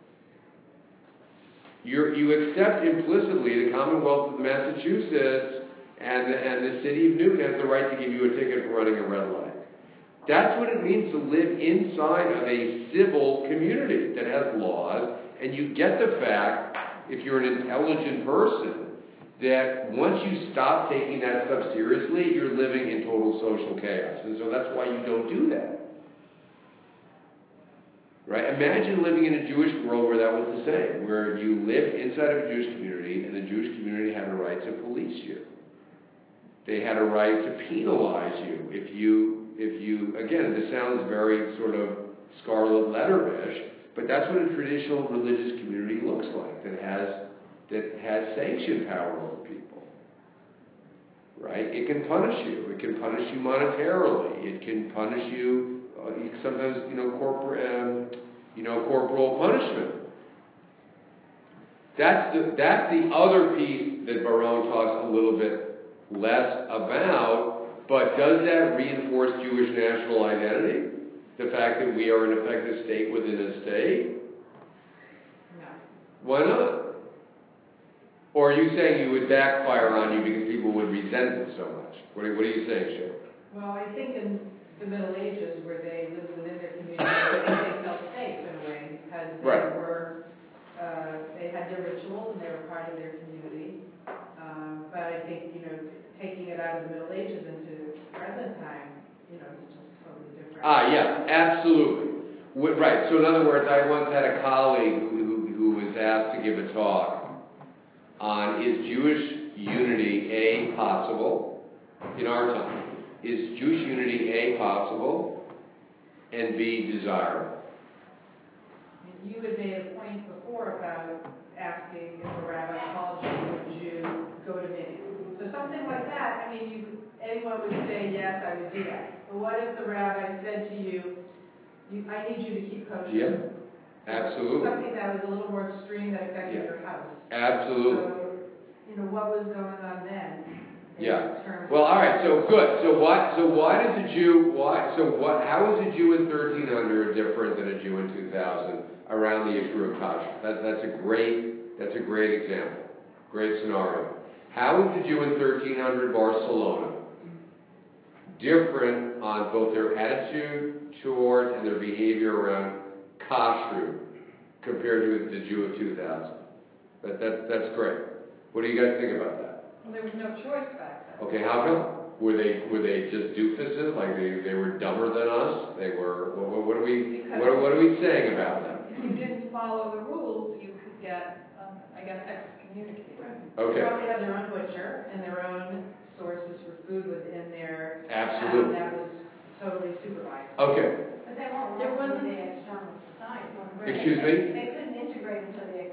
You're, you accept implicitly the Commonwealth of Massachusetts and the, and the city of Newton has the right to give you a ticket for running a red light. That's what it means to live inside of a civil community that has laws, and you get the fact, if you're an intelligent person, that once you stop taking that stuff seriously, you're living in total social chaos. And so that's why you don't do that. Right? Imagine living in a Jewish world where that was the same, where you lived inside of a Jewish community and the Jewish community had a right to police you. They had a right to penalize you if you, if you, again, this sounds very sort of scarlet letter-ish, but that's what a traditional religious community looks like, that has, that has sanction power over people. Right? It can punish you. It can punish you monetarily. It can punish you sometimes, you know, corporate, um, you know, corporal punishment. That's the that's the other piece that Baron talks a little bit less about. But does that reinforce Jewish national identity? The fact that we are in effect a state within a state? No. Why not? Or are you saying you would backfire on you because people would resent it so much? What are, what are you saying, Sharon? Well, I think in the Middle Ages, where they lived within their community, they felt safe in a way because they Right. were, uh, they had their rituals and they were part of their community. Um, but I think, you know, taking it out of the Middle Ages into present time, you know, it's just totally different. Ah, yeah, absolutely. W- right. So in other words, I once had a colleague who, who, who was asked to give a talk on is Jewish unity A possible in our time? Is Jewish unity A possible and B desirable? You had made a point before about asking if a rabbi called you a Jew, go to meeting. So something like that, I mean, you, anyone would say, yes, I would do that. But what if the rabbi said to you, you I need you to keep kosher? Yeah, absolutely. Something that was a little more extreme that affected Yeah. your house. Absolutely. So, you know, what was going on then? in Yeah. terms Well, of- all right. So good. So why? So why does a Jew? Why? So what? How is a Jew in thirteen hundred different than a Jew in two thousand around the issue of kashrut? That, that's a great. That's a great example. Great scenario. How is the Jew in thirteen hundred Barcelona different on both their attitude towards and their behavior around kashrut compared to the Jew of two thousand? That, that, that's great. What do you guys think about that? Well, there was no choice back then. Okay, how come? Were they were they just doofuses? Like they, they were dumber than us? They were. What, what are we what, what are we saying about them? If you didn't follow the rules, you could get, um, I guess, excommunicated. Okay. They probably had their own butcher and their own sources for food within their Absolutely. town that was totally supervised. Okay. But they weren't There working with wasn't- the external society. Excuse me? They couldn't integrate into the external.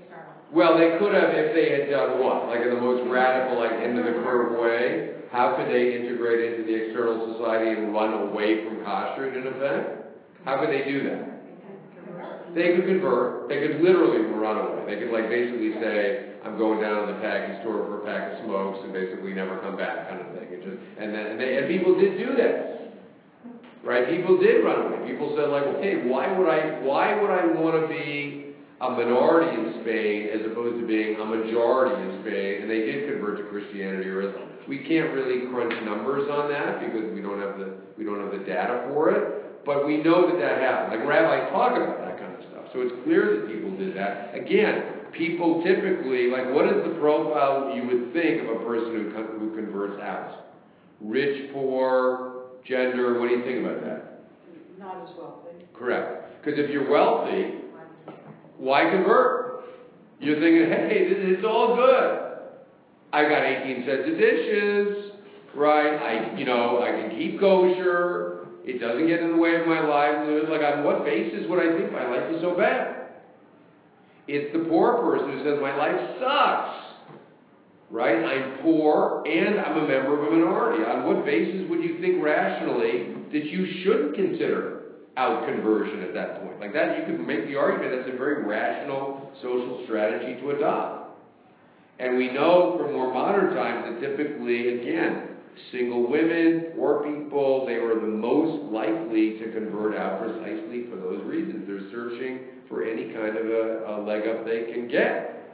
Well, they could have if they had done what? Like in the most radical, like into the curve way. How could they integrate into the external society and run away from kashrut in effect? How could they do that? They could convert. They could literally run away. They could like basically say, "I'm going down to the package store for a pack of smokes," and basically never come back, kind of thing. It just and then and, they, and people did do that, right? People did run away. People said like, "Okay, why would I? Why would I want to be a minority in Spain as opposed to being a majority in Spain?" And they did convert to Christianity or Islam. We can't really crunch numbers on that because we don't have the we don't have the data for it. But we know that that happened. Like rabbis talk about that kind of stuff. So it's clear that people did that. Again, people typically, like what is the profile you would think of a person who con- who converts out? Rich, poor, gender, what do you think about that? Not as wealthy. Correct. Because if you're wealthy, why convert? You're thinking, hey, this, it's all good. I got eighteen cents of dishes, right? I, you know, I can keep kosher. It doesn't get in the way of my livelihood. Like, on what basis would I think my life is so bad? It's the poor person who says, my life sucks, right? I'm poor and I'm a member of a minority. On what basis would you think rationally that you should consider out conversion at that point? Like that, you could make the argument that's a very rational social strategy to adopt. And we know from more modern times that typically, again, single women, poor people, they were the most likely to convert out precisely for those reasons. They're searching for any kind of a, a leg up they can get.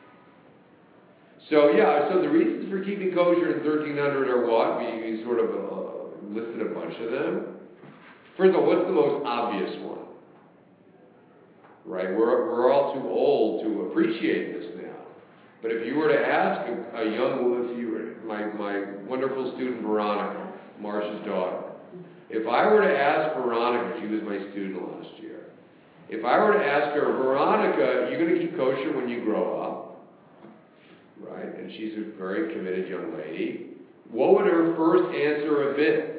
So yeah, so the reasons for keeping kosher in thirteen hundred are what? We, we sort of uh, listed a bunch of them. First of all, what's the most obvious one? Right, we're, we're all too old to appreciate this now. But if you were to ask a, a young woman, if you were, my, my wonderful student Veronica, Marcia's daughter, if I were to ask Veronica, she was my student last year, if I were to ask her, Veronica, you're going to keep kosher when you grow up, right? And she's a very committed young lady. What would her first answer have been?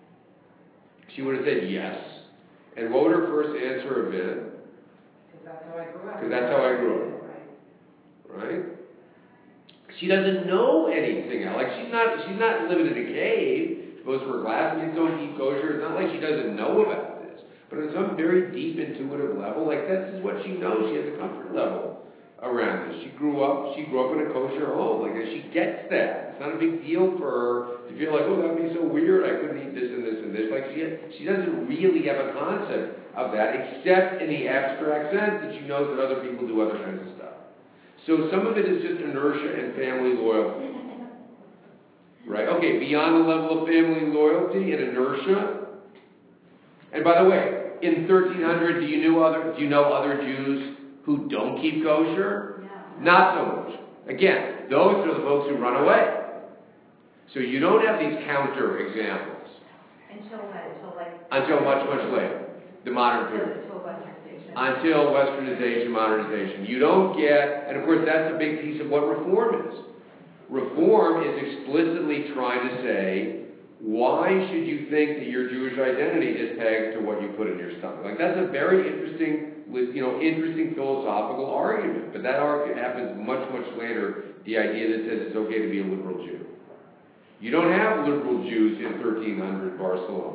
She would have said yes. And what would her first answer have been? Because that's how I grew up. Because that's how I grew up. Right? She doesn't know anything else. Like she's not she's not living in a cave. Most of her classmates don't keep kosher. It's not like she doesn't know about this. But on some very deep intuitive level, like this is what she knows. She has a comfort level around this. She grew up she grew up in a kosher home. Like she gets that. It's not a big deal for her to feel like, oh, that'd be so weird. I couldn't eat this and this and this. Like she she doesn't really have a concept of that, except in the abstract sense that she knows that other people do other kinds of stuff. So some of it is just inertia and family loyalty. Right? Okay, beyond the level of family loyalty and inertia. And by the way, in thirteen hundred, do you know other do you know other Jews who don't keep kosher? Yeah. Not so much. Again, those are the folks who run away. So you don't have these counter examples. Until when? Until like... Until much, much later. The modern period. Until westernization. Until westernization, modernization. You don't get, and of course that's a big piece of what reform is. Reform is explicitly trying to say, why should you think that your Jewish identity is pegged to what you put in your stomach? Like that's a very interesting, you know, interesting philosophical argument. But that argument happens much, much later, the idea that says it's okay to be a liberal Jew. You don't have liberal Jews in thirteen hundred Barcelona.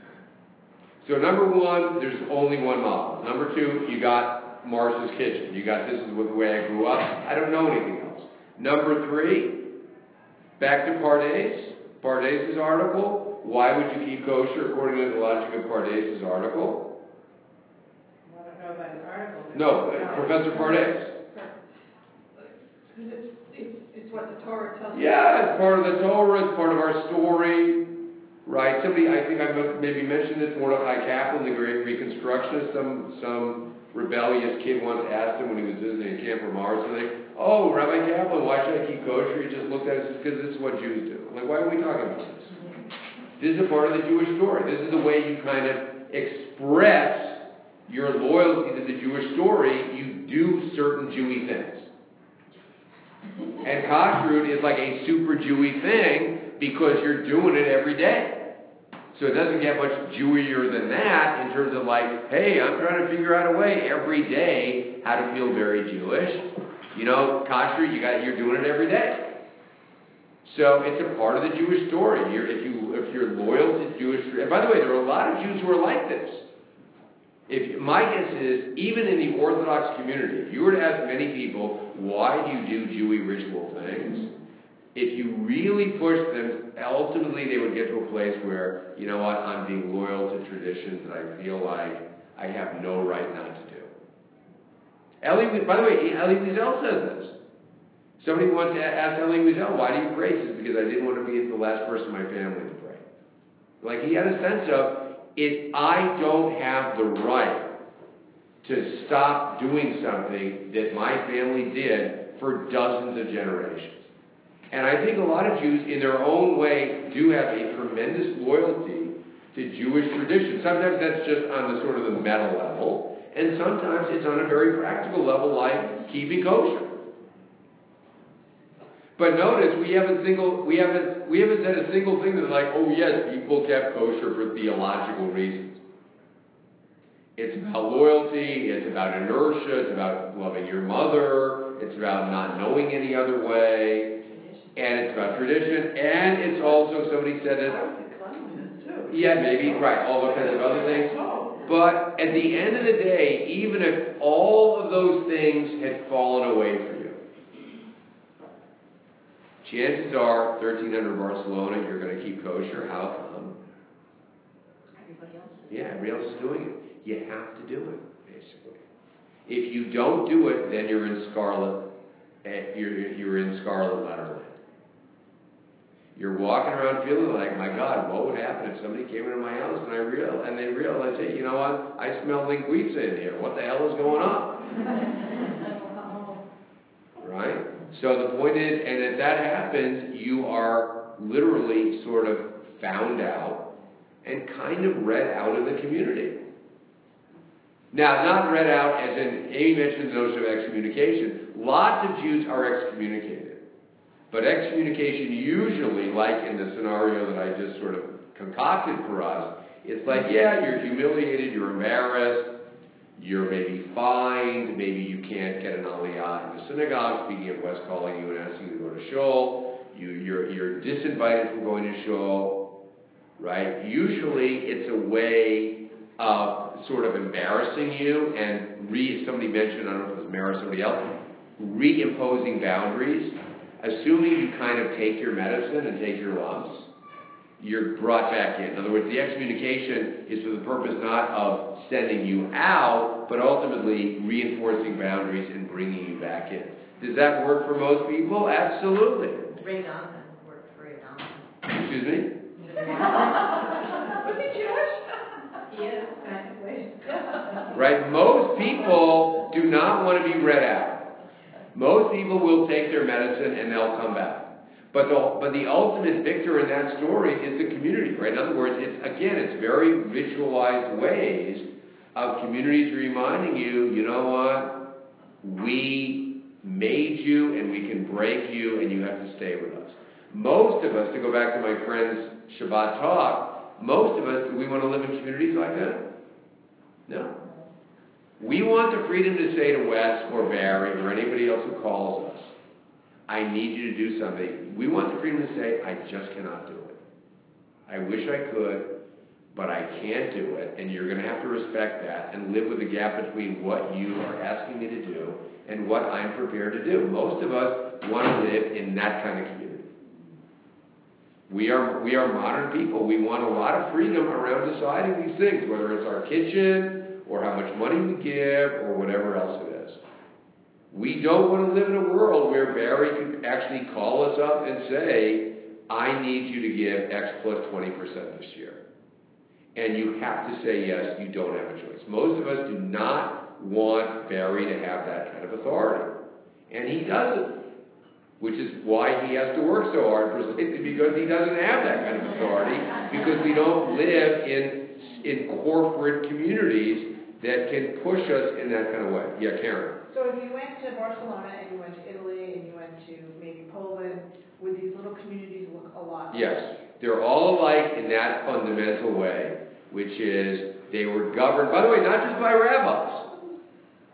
So number one, there's only one model. Number two, you got Marcia's kitchen. You got this is the way I grew up. I don't know anything else. Number three, back to Pardes. Pardes' article. Why would you keep kosher according to the logic of Pardes' article? I don't know about his article. No, uh, Professor Pardes. Because it's, it's, it's what the Torah tells us. Yeah, it's part of the Torah. It's part of our story. Right? Somebody, I think I maybe mentioned this, Mordechai Kaplan, the great Reconstructionist, some some rebellious kid once asked him when he was visiting Camp Ramah or something, oh, Rabbi Kaplan, why should I keep kosher? He just looked at it and said, because this is what Jews do. I'm like, why are we talking about this? This is a part of the Jewish story. This is the way you kind of express your loyalty to the Jewish story. You do certain Jewy things. And kashrut is like a super Jewy thing because you're doing it every day. So it doesn't get much Jewier than that in terms of like, hey, I'm trying to figure out a way every day how to feel very Jewish. You know, kasher, you got, you're doing it every day. So it's a part of the Jewish story. You're, if you if you're loyal to Jewish, and by the way, there are a lot of Jews who are like this. If my guess is, even in the Orthodox community, if you were to ask many people, why do you do Jewy ritual things? If you really push them, ultimately they would get to a place where, you know what, I'm being loyal to traditions that I feel like I have no right not to do. Elie, by the way, Elie Wiesel says this. Somebody once asked Elie Wiesel, why do you pray? He says, because I didn't want to be the last person in my family to pray. Like, he had a sense of, it, I don't have the right to stop doing something that my family did for dozens of generations. And I think a lot of Jews, in their own way, do have a tremendous loyalty to Jewish tradition. Sometimes that's just on the sort of the meta level, and sometimes it's on a very practical level, like keeping kosher. But notice we haven't single we haven't we haven't said a single thing that's like, oh yes, people kept kosher for theological reasons. It's about loyalty, it's about inertia, it's about loving your mother, it's about not knowing any other way, and it's about tradition, and it's also, somebody said this. I would say cleanliness too. Yeah, maybe, right, all kinds of other things. But at the end of the day, even if all of those things had fallen away for you, chances are, thirteen hundred Barcelona, you're going to keep kosher. How come? Everybody else is. Yeah, everybody else is doing it. You have to do it, basically. If you don't do it, then you're in scarlet. You're you're in scarlet letter land. You're walking around feeling like, my God, what would happen if somebody came into my house and I real and they realized, hey, you know what? I smell linguiça in here. What the hell is going on? Right? So the point is, and if that happens, you are literally sort of found out and kind of read out of the community. Now, not read out as in, Amy mentioned the notion of excommunication. Lots of Jews are excommunicated. But excommunication usually, like in the scenario that I just sort of concocted for us, it's like, yeah, you're humiliated, you're embarrassed, you're maybe fined, maybe you can't get an aliyah in the synagogue, speaking of Wes calling you and asking you to go to shul, you, you're, you're disinvited from going to shul, right? Usually it's a way of sort of embarrassing you and re, somebody mentioned, I don't know if it was Mara or somebody else, reimposing boundaries. Assuming you kind of take your medicine and take your lumps, you're brought back in. In other words, the excommunication is for the purpose not of sending you out, but ultimately reinforcing boundaries and bringing you back in. Does that work for most people? Absolutely. Ray Donovan worked for Ray Donovan. Excuse me? Was he Jewish? He is, technically. Right? Most people do not want to be read out. Most people will take their medicine and they'll come back. But the, but the ultimate victor in that story is the community, right? In other words, it's again, it's very ritualized ways of communities reminding you, you know what? We made you and we can break you and you have to stay with us. Most of us, to go back to my friend's Shabbat talk, most of us, do we want to live in communities like that? No. We want the freedom to say to Wes or Barry or anybody else who calls us, I need you to do something. We want the freedom to say, I just cannot do it. I wish I could, but I can't do it. And you're going to have to respect that and live with the gap between what you are asking me to do and what I'm prepared to do. Most of us want to live in that kind of community. We are, we are modern people. We want a lot of freedom around deciding these things, whether it's our kitchen, or how much money we give, or whatever else it is. We don't want to live in a world where Barry could actually call us up and say, I need you to give X plus twenty percent this year. And you have to say yes, you don't have a choice. Most of us do not want Barry to have that kind of authority. And he doesn't. Which is why he has to work so hard, precisely because he doesn't have that kind of authority, because we don't live in, in corporate communities that can push us in that kind of way. Yeah, Karen. So if you went to Barcelona and you went to Italy and you went to maybe Poland, would these little communities look a lot like? Yes. They're all alike in that fundamental way, which is they were governed, by the way, not just by rabbis.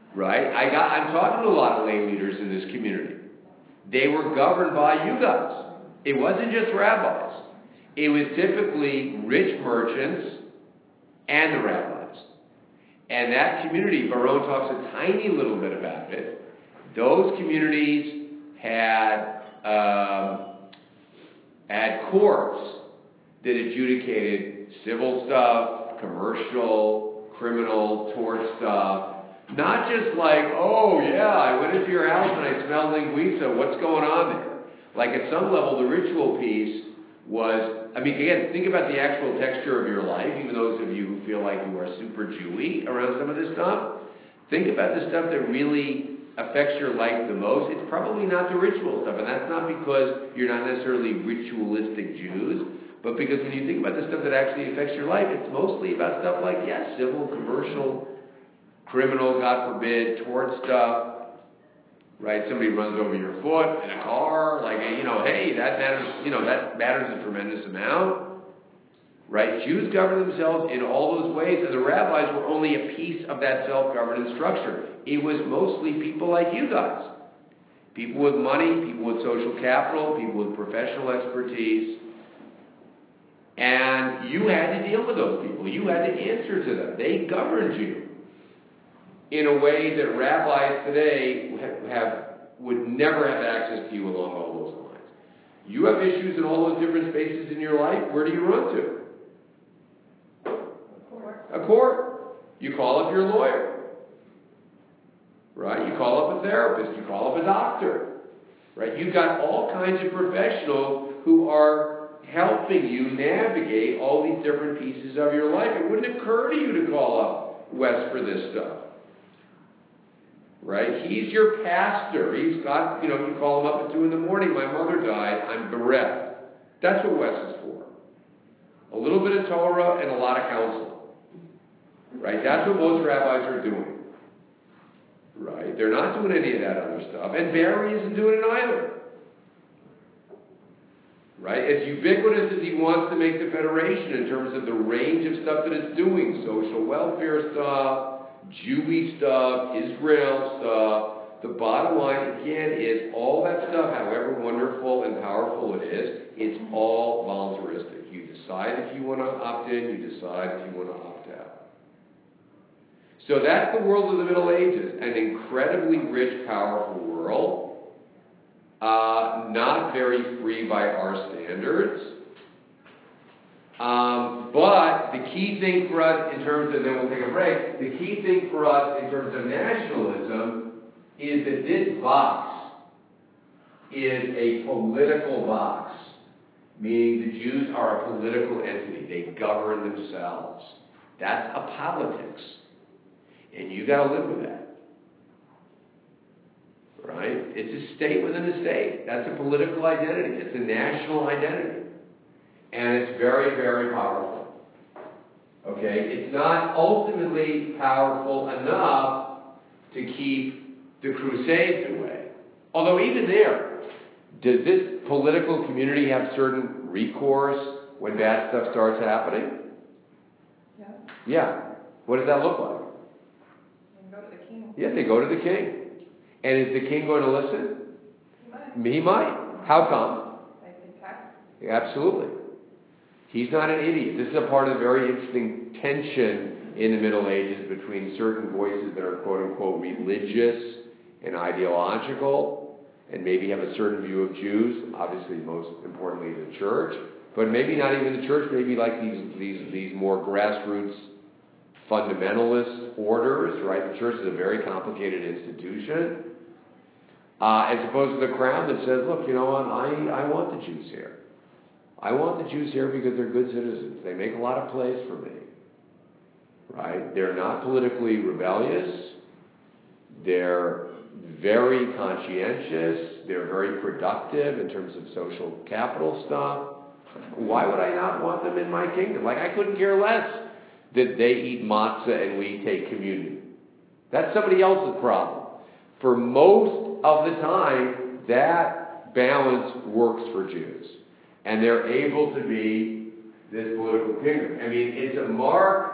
right? I got, I'm talking to a lot of lay leaders in this community. They were governed by you guys. It wasn't just rabbis. It was typically rich merchants and the rabbis. And that community, Baron talks a tiny little bit about it. Those communities had um, had courts that adjudicated civil stuff, commercial, criminal, tort stuff. Not just like, oh yeah, I went into your house and I smelled linguiça, what's going on there? Like at some level, the ritual piece was, I mean, again, think about the actual texture of your life, even those of you who feel like you are super Jewy around some of this stuff. Think about the stuff that really affects your life the most. It's probably not the ritual stuff, and that's not because you're not necessarily ritualistic Jews, but because when you think about the stuff that actually affects your life, it's mostly about stuff like, yes, civil, commercial, criminal, God forbid, tort stuff. Right, somebody runs over your foot in a car, like, you know, hey, that matters, you know, that matters a tremendous amount. Right, Jews govern themselves in all those ways, and the rabbis were only a piece of that self-governance structure. It was mostly people like you guys. People with money, people with social capital, people with professional expertise. And you had to deal with those people. You had to answer to them. They governed you in a way that rabbis today have would never have access to you along all those lines. You have issues in all those different spaces in your life. Where do you run to? A court. A court. You call up your lawyer. Right? You call up a therapist. You call up a doctor. Right? You've got all kinds of professionals who are helping you navigate all these different pieces of your life. It wouldn't occur to you to call up Wes for this stuff. Right? He's your pastor. He's got, you know, you call him up at two in the morning, my mother died, I'm bereft. That's what Wes is for. A little bit of Torah and a lot of counseling. Right? That's what most rabbis are doing. Right? They're not doing any of that other stuff. And Barry isn't doing it either. Right? As ubiquitous as he wants to make the Federation in terms of the range of stuff that it's doing, social welfare stuff, Jewy stuff, Israel stuff, the bottom line, again, is all that stuff, however wonderful and powerful it is, it's all voluntaristic. You decide if you want to opt in, you decide if you want to opt out. So that's the world of the Middle Ages, an incredibly rich, powerful world, uh, not very free by our standards. Um, but the key thing for us in terms of, then we'll take a break, the key thing for us in terms of nationalism is that this box is a political box, meaning the Jews are a political entity. They govern themselves. That's a politics. And you got to live with that. Right? It's a state within a state. That's a political identity. It's a national identity. And it's very, very powerful. Okay? It's not ultimately powerful enough to keep the Crusades away. Although even there, does this political community have certain recourse when bad stuff starts happening? Yeah. Yeah. What does that look like? And go to the king. Yeah, they go to the king. And is the king going to listen? He might. He might. How come? I pay taxes. Absolutely. He's not an idiot. This is a part of the very interesting tension in the Middle Ages between certain voices that are quote-unquote religious and ideological and maybe have a certain view of Jews, obviously most importantly the church, but maybe not even the church, maybe like these, these, these more grassroots fundamentalist orders, right? The church is a very complicated institution. Uh, as opposed to the crown that says, look, you know what, I, I want the Jews here. I want the Jews here because they're good citizens. They make a lot of plays for me. Right? They're not politically rebellious. They're very conscientious. They're very productive in terms of social capital stuff. Why would I not want them in my kingdom? Like, I couldn't care less that they eat matzah and we take communion. That's somebody else's problem. For most of the time, that balance works for Jews. And they're able to be this political kingdom. I mean, it's a mark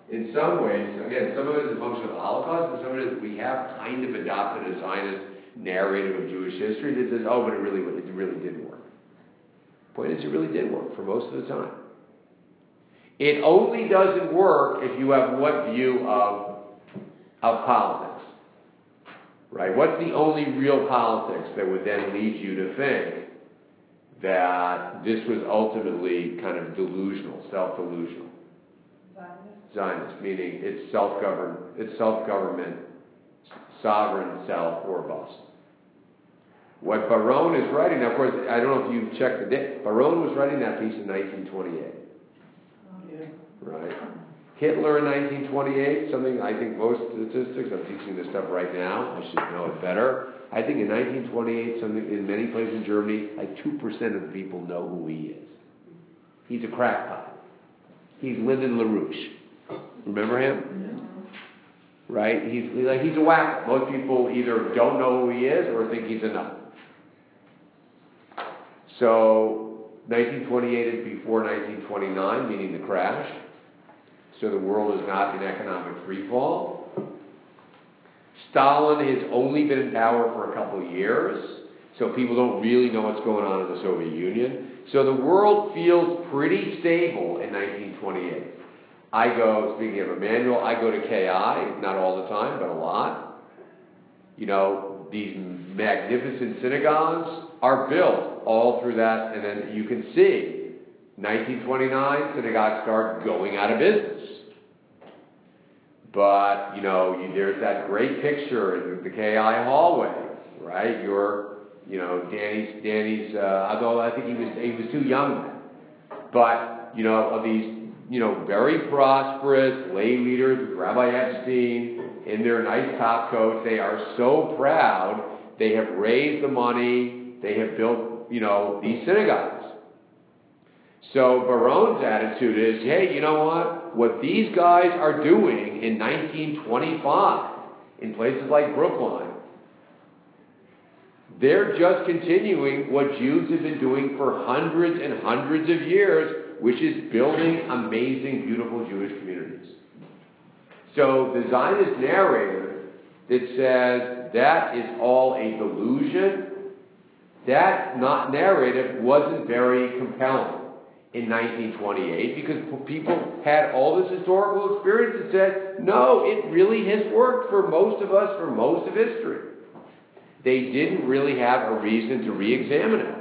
in some ways, again, some of it is a function of the Holocaust, but some of it is we have kind of adopted a Zionist narrative of Jewish history that says, oh, but it really, it really did work. Point is, it really did work for most of the time. It only doesn't work if you have what view of, of politics? Right? What's the only real politics that would then lead you to think that this was ultimately kind of delusional, self-delusional? Zionist. Zionist, meaning it's self-governed, it's self-government, sovereign self or bust. What Baron is writing, now of course, I don't know if you've checked the date. Baron was writing that piece in nineteen twenty-eight. Yeah. Right? Hitler in nineteen twenty-eight, something I think most statistics, I'm teaching this stuff right now, I should know it better. I think in nineteen twenty-eight, something in many places in Germany, like two percent of the people know who he is. He's a crackpot. He's Lyndon LaRouche. Remember him? Right? He's like he's a whack. Most people either don't know who he is or think he's a nut. So nineteen twenty-eight is before nineteen twenty-nine, meaning the crash. So the world is not in economic freefall. Stalin has only been in power for a couple of years, so people don't really know what's going on in the Soviet Union. So the world feels pretty stable in nineteen twenty-eight. I go, speaking of Emmanuel, I go to K I, not all the time, but a lot. You know, these magnificent synagogues are built all through that, and then you can see, nineteen twenty-nine, synagogues start going out of business. But, you know, you, there's that great picture in the K I hallway, right? You're, you know, Danny's, Danny's, uh, although I think he was, he was too young then. But, you know, of these, you know, very prosperous lay leaders with Rabbi Epstein in their nice top coats. They are so proud. They have raised the money. They have built, you know, these synagogues. So Baron's attitude is, hey, you know what? What these guys are doing in nineteen twenty-five in places like Brookline, they're just continuing what Jews have been doing for hundreds and hundreds of years, which is building amazing, beautiful Jewish communities. So the Zionist narrative that says that is all a delusion, that not narrative wasn't very compelling in nineteen twenty-eight because people had all this historical experience that said, no, it really has worked for most of us for most of history. They didn't really have a reason to re-examine it.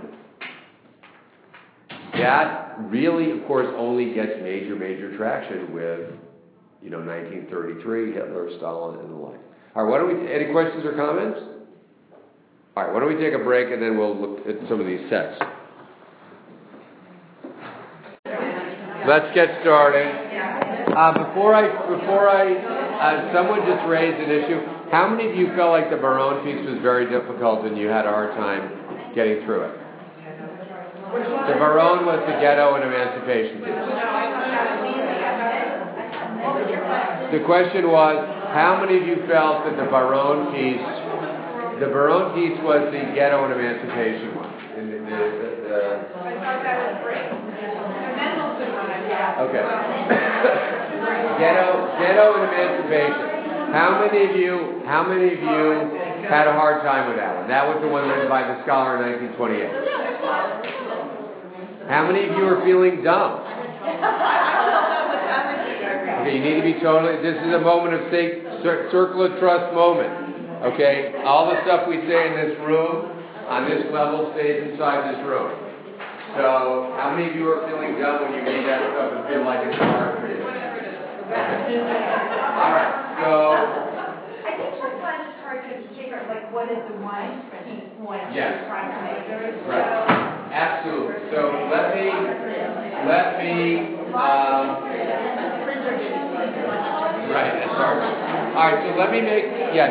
That really, of course, only gets major, major traction with, you know, nineteen thirty-three, Hitler, Stalin, and the like. All right, why don't we, any questions or comments? All right, why don't we take a break and then we'll look at some of these texts. Let's get started. Uh, before I, before I, uh, someone just raised an issue. How many of you felt like the Baron piece was very difficult and you had a hard time getting through it? The Baron was the ghetto and emancipation piece. The question was, how many of you felt that the Baron piece, the Baron piece was the ghetto and emancipation one? In the, the, the, the, I thought that was great. The Mendelssohn one, I thought. Okay. Ghetto, ghetto and emancipation. How many of you, how many of you had a hard time with that one? That was the one written by the scholar in nineteen twenty-eight. How many of you are feeling dumb? Okay, you need to be totally, this is a moment of say, circle of trust moment. Okay? All the stuff we say in this room, on this level, stays inside this room. So, how many of you are feeling dumb when you read that stuff and feel like it's hard for you? Alright, so... I think sometimes it's hard to figure out, like, what is the one key point Yes. you're trying to make. Right. Absolutely. So let me, let me, um, right, that's hard. All right, so let me make, yeah,